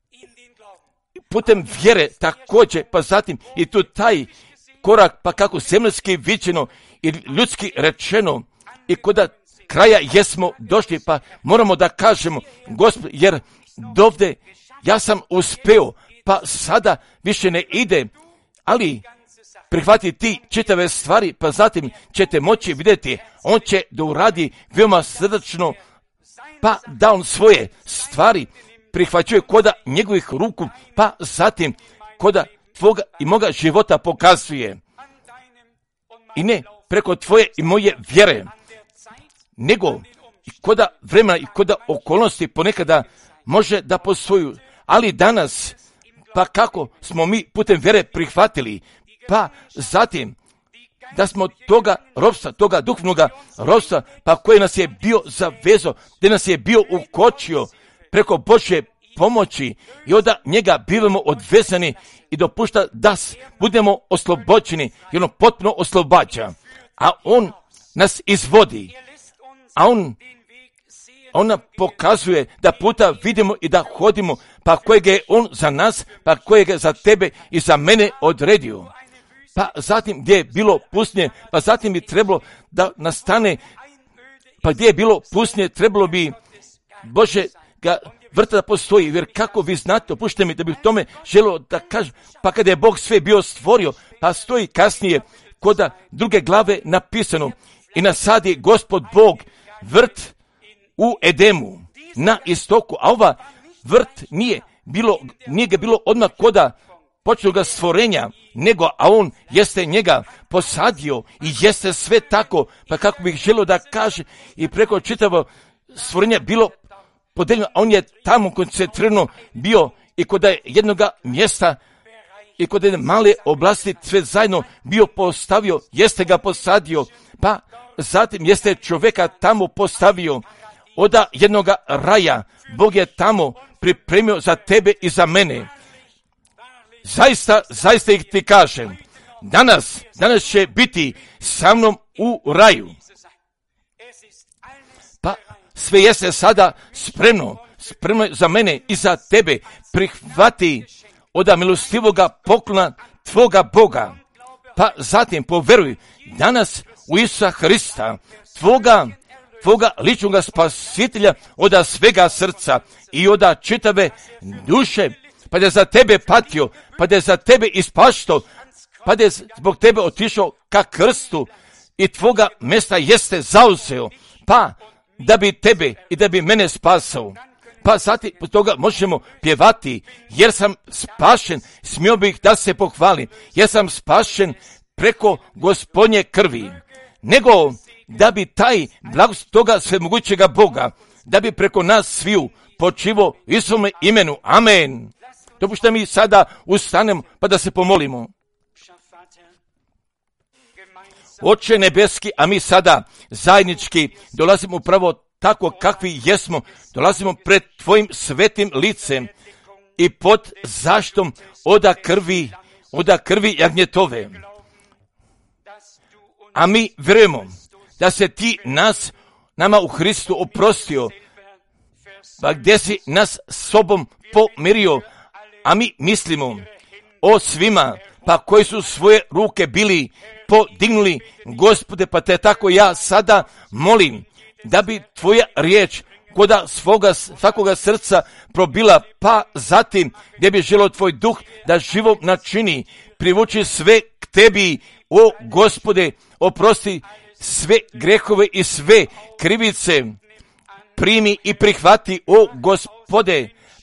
putem vjere također, pa zatim i tu taj korak, pa kako zemljski viđeno i ljudski rečeno i koda kraja jesmo došli, pa moramo da kažemo, Gospod, jer dovde ja sam uspeo, pa sada više ne ide, ali prihvati ti čitave stvari, pa zatim ćete moći vidjeti, on će da uradi veoma srdačno, pa da on svoje stvari prihvaćuje koda njegovih ruku, pa zatim koda tvoga i moga života pokazuje. I ne preko tvoje i moje vjere, nego i koda vremena i koda okolnosti ponekada može da postoju, ali danas, pa kako smo mi putem vjere prihvatili, pa zatim da smo toga ropstva, toga duhovnoga ropstva, pa koji nas je bio zavezo, gdje nas je bio ukočio preko Božje pomoći i onda njega bivamo odvezani i dopušta da budemo oslobođeni i ono potpuno oslobađa, a on nas izvodi, a on ona pokazuje da puta vidimo i da hodimo, pa kojeg je on za nas, pa kojeg je za tebe i za mene odredio. Pa zatim gdje je bilo pustinje, pa zatim bi trebalo da nastane, pa gdje je bilo pustinje, trebalo bi Bože ga vrta da postoji, jer kako vi znate, opušte mi da bih tome želio da kažem, pa kada je Bog sve bio stvorio, pa stoji kasnije koda druge glave napisano, i nasadi Gospod Bog vrt u Edemu, na istoku, a ova vrt nije bilo, nije ga bilo odmah koda početnoga stvorenja, nego, a on jeste njega posadio i jeste sve tako, pa kako bih želio da kaže, i preko čitavo stvorenja bilo podeljeno, a on je tamo koncentrirano bio i kod jednoga mjesta i kod jedne male oblasti sve zajedno bio postavio, jeste ga posadio, pa zatim jeste čovjeka tamo postavio, oda jednoga raja, Bog je tamo pripremio za tebe i za mene. Zaista, zaista ih ti kažem, danas, danas će biti sa mnom u raju. Pa sve jeste sada spremno, spremno za mene i za tebe, prihvati oda milostivoga poklona tvoga Boga. Pa zatim poveruj danas u Isusa Hrista, tvoga, tvoga ličnoga spasitelja oda svega srca i oda čitave duše, pa da je za tebe patio, pa da je za tebe ispašto, pa da je zbog tebe otišao ka krstu i tvoga mjesta jeste zauzeo, pa da bi tebe i da bi mene spasao. Pa zatim po toga možemo pjevati, jer sam spašen, smio bih da se pohvalim, jer sam spašen preko Gospodnje krvi, nego da bi taj blagost toga svemogućega Boga, da bi preko nas sviju počivo u svome imenu. Amen. Dopušta mi sada ustanemo pa da se pomolimo. Oče nebeski, a mi sada zajednički dolazimo upravo tako kakvi jesmo, dolazimo pred tvojim svetim licem i pod zaštom oda krvi, oda krvi jagnjetove. A mi vjerujemo da se ti nas, nama u Hristu oprostio, pa gdje si nas sobom pomirio, a mi mislimo o svima, pa koji su svoje ruke bili podignuli, Gospode, pa te tako ja sada molim, da bi tvoja riječ koda svoga, svakoga srca probila, pa zatim gdje bi želio tvoj duh da živo načini, privuči sve k tebi, o Gospode, oprosti sve grehove i sve krivice, primi i prihvati, o Gospode,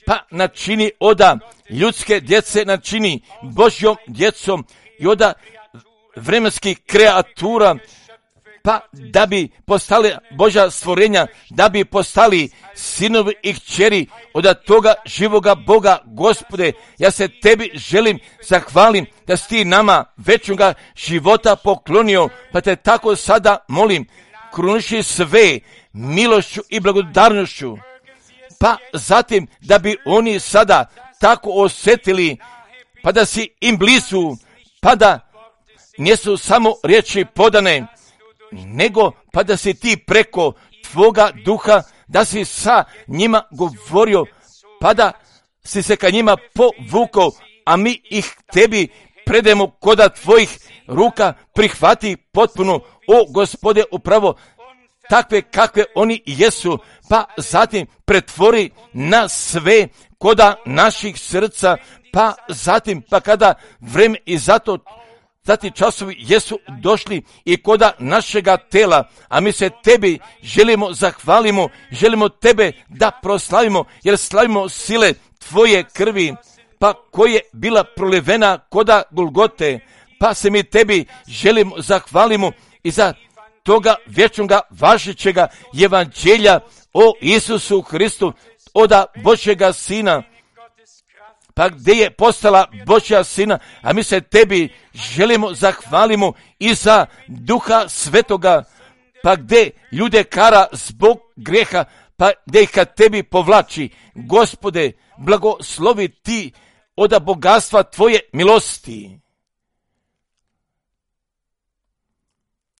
pa načini oda ljudske djece, načini Božjom djecom i oda vremenskih kreatura, pa da bi postali Božja stvorenja, da bi postali sinovi i kćeri od toga živoga Boga. Gospode, ja se tebi želim zahvalim da si ti nama većnoga života poklonio, pa te tako sada molim, kruniši sve milošću i blagodarnošću, pa zatim da bi oni sada tako osjetili, pa da si im blizu, pa da nisu samo riječi podane, nego pa da si ti preko tvoga duha, da si sa njima govorio, pa da si se ka njima povukao, a mi ih tebi predemo koda tvojih ruka, prihvati potpuno, o Gospode, upravo takve kakve oni jesu, pa zatim pretvori na sve koda naših srca, pa zatim, pa kada vreme i zato Zati časovi jesu došli i koda našega tela, a mi se tebi želimo zahvalimo, želimo tebe da proslavimo, jer slavimo sile tvoje krvi, pa koja je bila prolivena koda Golgote, pa se mi tebi želimo zahvalimo i za toga vječnoga važećega evanđelja o Isusu Hristu, oda Božjega Sina, pa gdje je postala Božja Sina, a mi se tebi želimo zahvalimo i za Duha Svetoga, pa gdje ljude kara zbog grijeha, pa gdje ih ka tebi povlači. Gospode, blagoslovi ti oda bogatstva tvoje milosti.